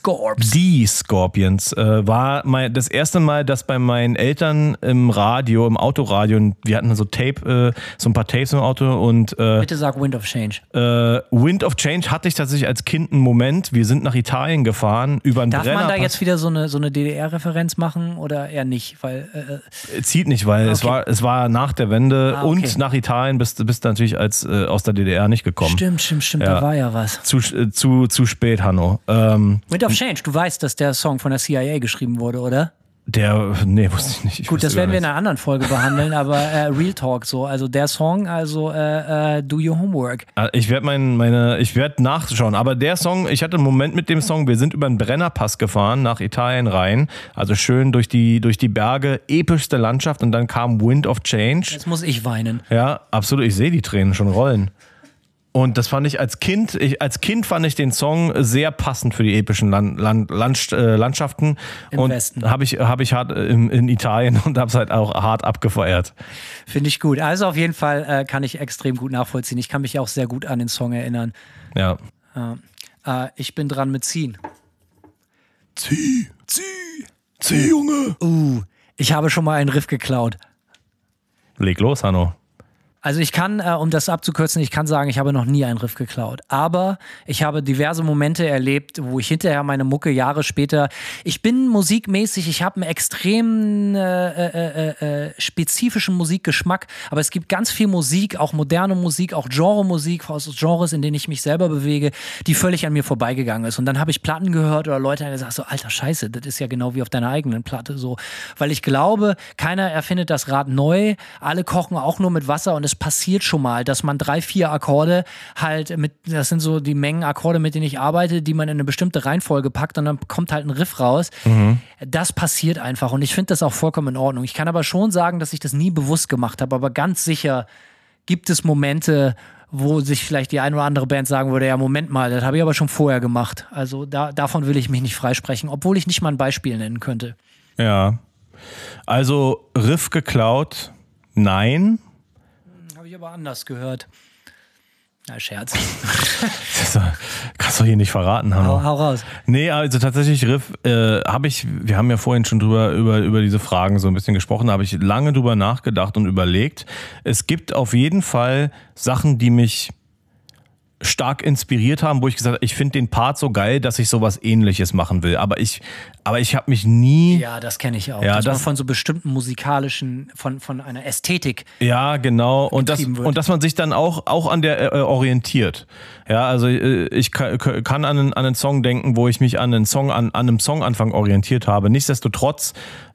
Scorpions war das erste Mal, dass bei meinen Eltern im Autoradio, wir hatten so ein paar Tapes im Auto und... Bitte sag Wind of Change. Wind of Change hatte ich tatsächlich als Kind einen Moment. Wir sind nach Italien gefahren, über einen Brennerpass. Darf man da jetzt wieder so eine DDR-Referenz machen oder eher nicht? Weil, zieht nicht, weil es war nach der Wende und nach Italien bist du natürlich aus der DDR nicht gekommen. Stimmt, ja. Da war ja was. Zu spät, Hanno. Wind of Change, du weißt, dass der Song von der CIA geschrieben wurde, oder? Nee, wusste ich nicht. Gut, das werden wir in einer anderen Folge behandeln, aber Real Talk so, also der Song, Do Your Homework. Ich werde nachschauen, aber der Song, ich hatte einen Moment mit dem Song, wir sind über den Brennerpass gefahren, nach Italien rein, also schön durch die Berge, epischste Landschaft und dann kam Wind of Change. Jetzt muss ich weinen. Ja, absolut, ich sehe die Tränen schon rollen. Und das fand ich als Kind fand ich den Song sehr passend für die epischen Landschaften. Im Westen. Habe ich hart in Italien und habe es halt auch hart abgefeiert. Finde ich gut. Also auf jeden Fall kann ich extrem gut nachvollziehen. Ich kann mich auch sehr gut an den Song erinnern. Ja. Ich bin dran mit Ziehen. Zieh, Junge. Ich habe schon mal einen Riff geklaut. Leg los, Hanno. Also ich kann, um das abzukürzen, ich kann sagen, ich habe noch nie einen Riff geklaut. Aber ich habe diverse Momente erlebt, wo ich hinterher meine Mucke Jahre später, ich bin musikmäßig, ich habe einen extrem spezifischen Musikgeschmack, aber es gibt ganz viel Musik, auch moderne Musik, auch Genre-Musik aus Genres, in denen ich mich selber bewege, die völlig an mir vorbeigegangen ist. Und dann habe ich Platten gehört oder Leute haben gesagt, so alter Scheiße, das ist ja genau wie auf deiner eigenen Platte so. Weil ich glaube, keiner erfindet das Rad neu, alle kochen auch nur mit Wasser und es passiert schon mal, dass man 3, 4 Akkorde halt das sind so die Mengen Akkorde, mit denen ich arbeite, die man in eine bestimmte Reihenfolge packt und dann kommt halt ein Riff raus. Mhm. Das passiert einfach und ich finde das auch vollkommen in Ordnung. Ich kann aber schon sagen, dass ich das nie bewusst gemacht habe, aber ganz sicher gibt es Momente, wo sich vielleicht die eine oder andere Band sagen würde, ja, Moment mal, das habe ich aber schon vorher gemacht. Also davon will ich mich nicht freisprechen, obwohl ich nicht mal ein Beispiel nennen könnte. Ja, also Riff geklaut, nein. Aber anders gehört. Na, Scherz. Kannst du hier nicht verraten, Hanno. Hau raus. Nee, also tatsächlich Riff wir haben ja vorhin schon über diese Fragen so ein bisschen gesprochen, da habe ich lange drüber nachgedacht und überlegt. Es gibt auf jeden Fall Sachen, die mich stark inspiriert haben, wo ich gesagt habe, ich finde den Part so geil, dass ich sowas Ähnliches machen will. Aber ich habe mich nie... Ja, das kenne ich auch. Ja, dass man von so bestimmten musikalischen, von einer Ästhetik. Ja, genau. Und dass man sich dann auch an der orientiert. Ja, also ich kann an einen Song denken, wo ich mich an einem Songanfang orientiert habe. Nichtsdestotrotz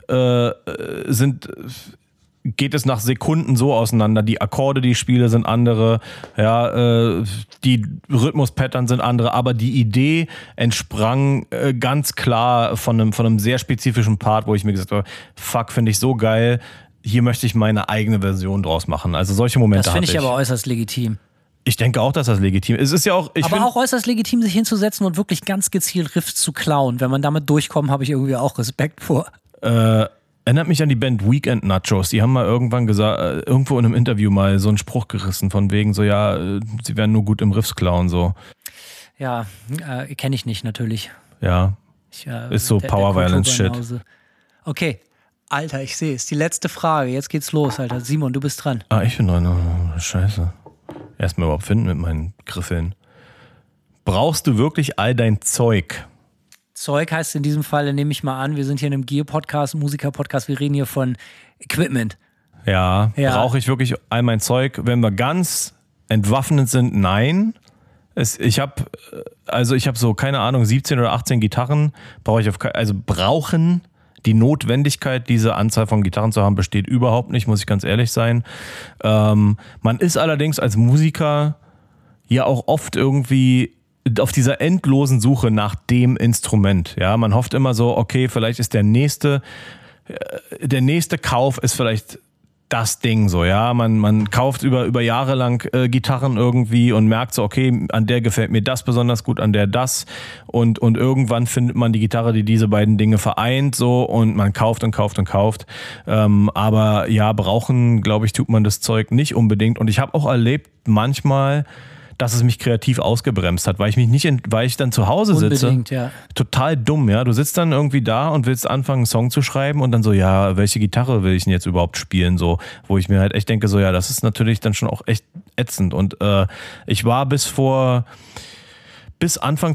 geht es nach Sekunden so auseinander. Die Akkorde, die ich spiele, sind andere. Ja, die Rhythmus-Pattern sind andere. Aber die Idee entsprang ganz klar von einem sehr spezifischen Part, wo ich mir gesagt habe, fuck, finde ich so geil. Hier möchte ich meine eigene Version draus machen. Also solche Momente Das hatte ich. finde ich aber äußerst legitim. Ich denke auch, dass das legitim ist. Es ist ja auch, aber auch äußerst legitim, sich hinzusetzen und wirklich ganz gezielt Riffs zu klauen. Wenn man damit durchkommt, habe ich irgendwie auch Respekt vor. Erinnert mich an die Band Weekend Nachos. Die haben mal irgendwann gesagt, irgendwo in einem Interview mal so einen Spruch gerissen, von wegen so, ja, sie wären nur gut im Riffs klauen, so. Ja, kenne ich nicht, natürlich. Ja, ist so Power Violence Shit. Okay, Alter, ich sehe es. Die letzte Frage, jetzt geht's los, Alter. Simon, du bist dran. Ich bin dran. Scheiße. Erstmal überhaupt finden mit meinen Griffeln. Brauchst du wirklich all dein Zeug? Zeug heißt in diesem Fall, nehme ich mal an, wir sind hier in einem Gear-Podcast, Musiker-Podcast, wir reden hier von Equipment. Ja. Brauche ich wirklich all mein Zeug? Wenn wir ganz entwaffnet sind, nein. Ich habe so, keine Ahnung, 17 oder 18 Gitarren, brauchen. Die Notwendigkeit, diese Anzahl von Gitarren zu haben, besteht überhaupt nicht, muss ich ganz ehrlich sein. Man ist allerdings als Musiker ja auch oft irgendwie auf dieser endlosen Suche nach dem Instrument. Ja, man hofft immer so, okay, vielleicht ist der nächste Kauf ist vielleicht das Ding so, ja. Man kauft über Jahre lang Gitarren irgendwie und merkt so, okay, an der gefällt mir das besonders gut, an der das. Und irgendwann findet man die Gitarre, die diese beiden Dinge vereint, so, und man kauft und kauft und kauft. Aber ja, brauchen, glaube ich, tut man das Zeug nicht unbedingt. Und ich habe auch erlebt, manchmal, dass es mich kreativ ausgebremst hat, weil ich dann zu Hause sitze. Unbedingt, ja. Total dumm, ja. Du sitzt dann irgendwie da und willst anfangen, einen Song zu schreiben und dann so, ja, welche Gitarre will ich denn jetzt überhaupt spielen? So, wo ich mir halt echt denke, so, ja, das ist natürlich dann schon auch echt ätzend. Und ich war bis Anfang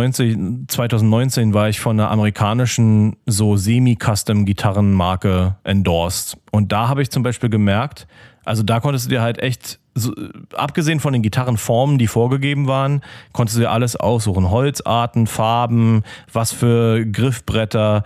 2019 war ich von einer amerikanischen so Semi-Custom-Gitarrenmarke endorsed. Und da habe ich zum Beispiel gemerkt, also da konntest du dir halt echt, so, abgesehen von den Gitarrenformen, die vorgegeben waren, konntest du dir alles aussuchen. Holzarten, Farben, was für Griffbretter,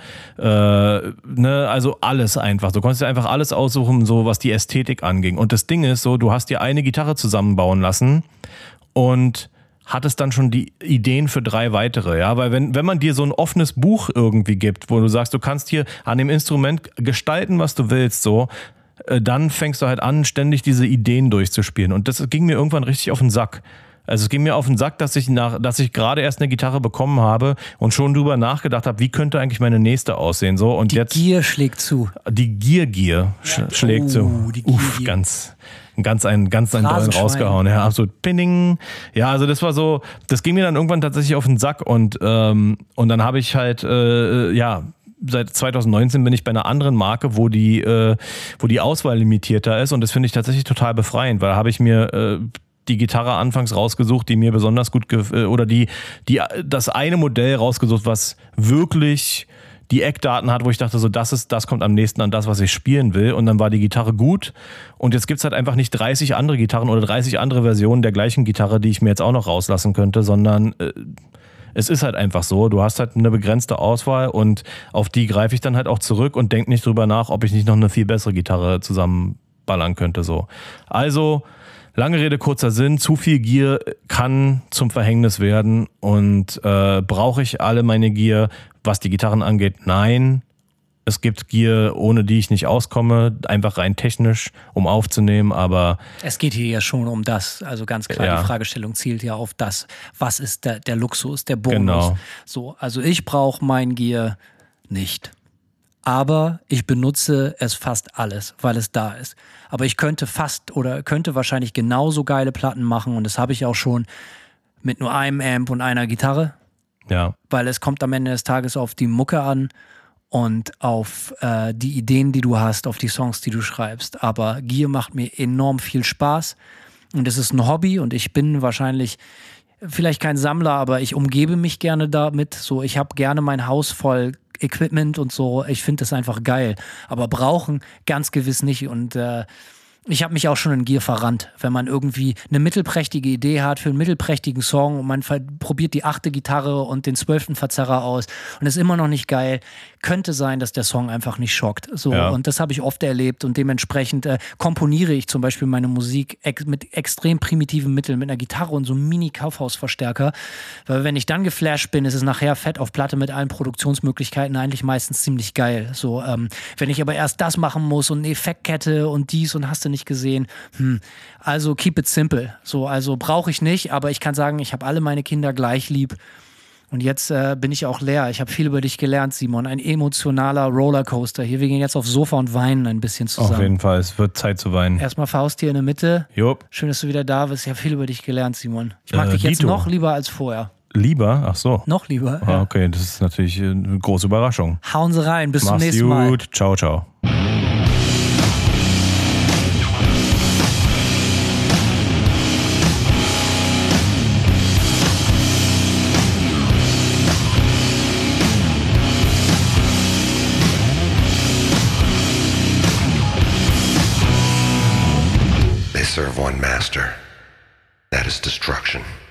also alles einfach. Du konntest dir einfach alles aussuchen, so was die Ästhetik anging. Und das Ding ist so, du hast dir eine Gitarre zusammenbauen lassen und hattest dann schon die Ideen für 3 weitere, ja, weil wenn man dir so ein offenes Buch irgendwie gibt, wo du sagst, du kannst hier an dem Instrument gestalten, was du willst, so, dann fängst du halt an, ständig diese Ideen durchzuspielen. Und das ging mir irgendwann richtig auf den Sack. Also es ging mir auf den Sack, dass ich gerade erst eine Gitarre bekommen habe und schon drüber nachgedacht habe, wie könnte eigentlich meine nächste aussehen. So, und die Gier schlägt zu. Die Gier schlägt zu. Die Gier. Ganz einen dollen rausgehauen. Ja, absolut. Pinning. Ja, also das war so, das ging mir dann irgendwann tatsächlich auf den Sack und dann habe ich halt, seit 2019 bin ich bei einer anderen Marke, wo die Auswahl limitierter ist, und das finde ich tatsächlich total befreiend, weil da habe ich mir die Gitarre anfangs rausgesucht, die mir besonders gut oder das eine Modell rausgesucht, was wirklich die Eckdaten hat, wo ich dachte, so das kommt am nächsten an das, was ich spielen will, und dann war die Gitarre gut, und jetzt gibt's halt einfach nicht 30 andere Gitarren oder 30 andere Versionen der gleichen Gitarre, die ich mir jetzt auch noch rauslassen könnte, sondern es ist halt einfach so, du hast halt eine begrenzte Auswahl und auf die greife ich dann halt auch zurück und denke nicht drüber nach, ob ich nicht noch eine viel bessere Gitarre zusammenballern könnte. So. Also, lange Rede, kurzer Sinn, zu viel Gier kann zum Verhängnis werden, und brauche ich alle meine Gier, was die Gitarren angeht? Nein. Es gibt Gier, ohne die ich nicht auskomme, einfach rein technisch, um aufzunehmen, aber... Es geht hier ja schon um das, also ganz klar, ja. Die Fragestellung zielt ja auf das, was ist der Luxus, der Bonus. Genau. So, also ich brauche mein Gier nicht. aber ich benutze es fast alles, weil es da ist. Aber ich könnte wahrscheinlich genauso geile Platten machen und das habe ich auch schon mit nur einem Amp und einer Gitarre. Ja. Weil es kommt am Ende des Tages auf die Mucke an und auf die Ideen, die du hast, auf die Songs, die du schreibst. Aber Gear macht mir enorm viel Spaß und es ist ein Hobby und ich bin wahrscheinlich vielleicht kein Sammler, aber ich umgebe mich gerne damit. So, ich habe gerne mein Haus voll Equipment und so. Ich finde das einfach geil. Aber brauchen ganz gewiss nicht und ich habe mich auch schon in Gear verrannt, wenn man irgendwie eine mittelprächtige Idee hat für einen mittelprächtigen Song und man probiert die 8. Gitarre und den 12. Verzerrer aus und ist immer noch nicht geil, könnte sein, dass der Song einfach nicht schockt. So, ja. Und das habe ich oft erlebt und dementsprechend komponiere ich zum Beispiel meine Musik mit extrem primitiven Mitteln, mit einer Gitarre und so einem Mini-Kaufhausverstärker, weil wenn ich dann geflasht bin, ist es nachher fett auf Platte mit allen Produktionsmöglichkeiten eigentlich meistens ziemlich geil. So, wenn ich aber erst das machen muss und eine Effektkette und dies und hast du nicht gesehen, also keep it simple. So, also brauche ich nicht, aber ich kann sagen, ich habe alle meine Kinder gleich lieb. Und jetzt bin ich auch leer. Ich habe viel über dich gelernt, Simon. Ein emotionaler Rollercoaster. Hier, wir gehen jetzt aufs Sofa und weinen ein bisschen zusammen. Auf jeden Fall, es wird Zeit zu weinen. Erstmal Faust hier in der Mitte. Jupp. Schön, dass du wieder da bist. Ich habe viel über dich gelernt, Simon. Ich mag dich jetzt noch lieber als vorher. Lieber? Ach so. Noch lieber, ja. Okay, das ist natürlich eine große Überraschung. Hauen Sie rein, bis zum nächsten Mal. Mach's gut, ciao, ciao. They serve one master. That is destruction.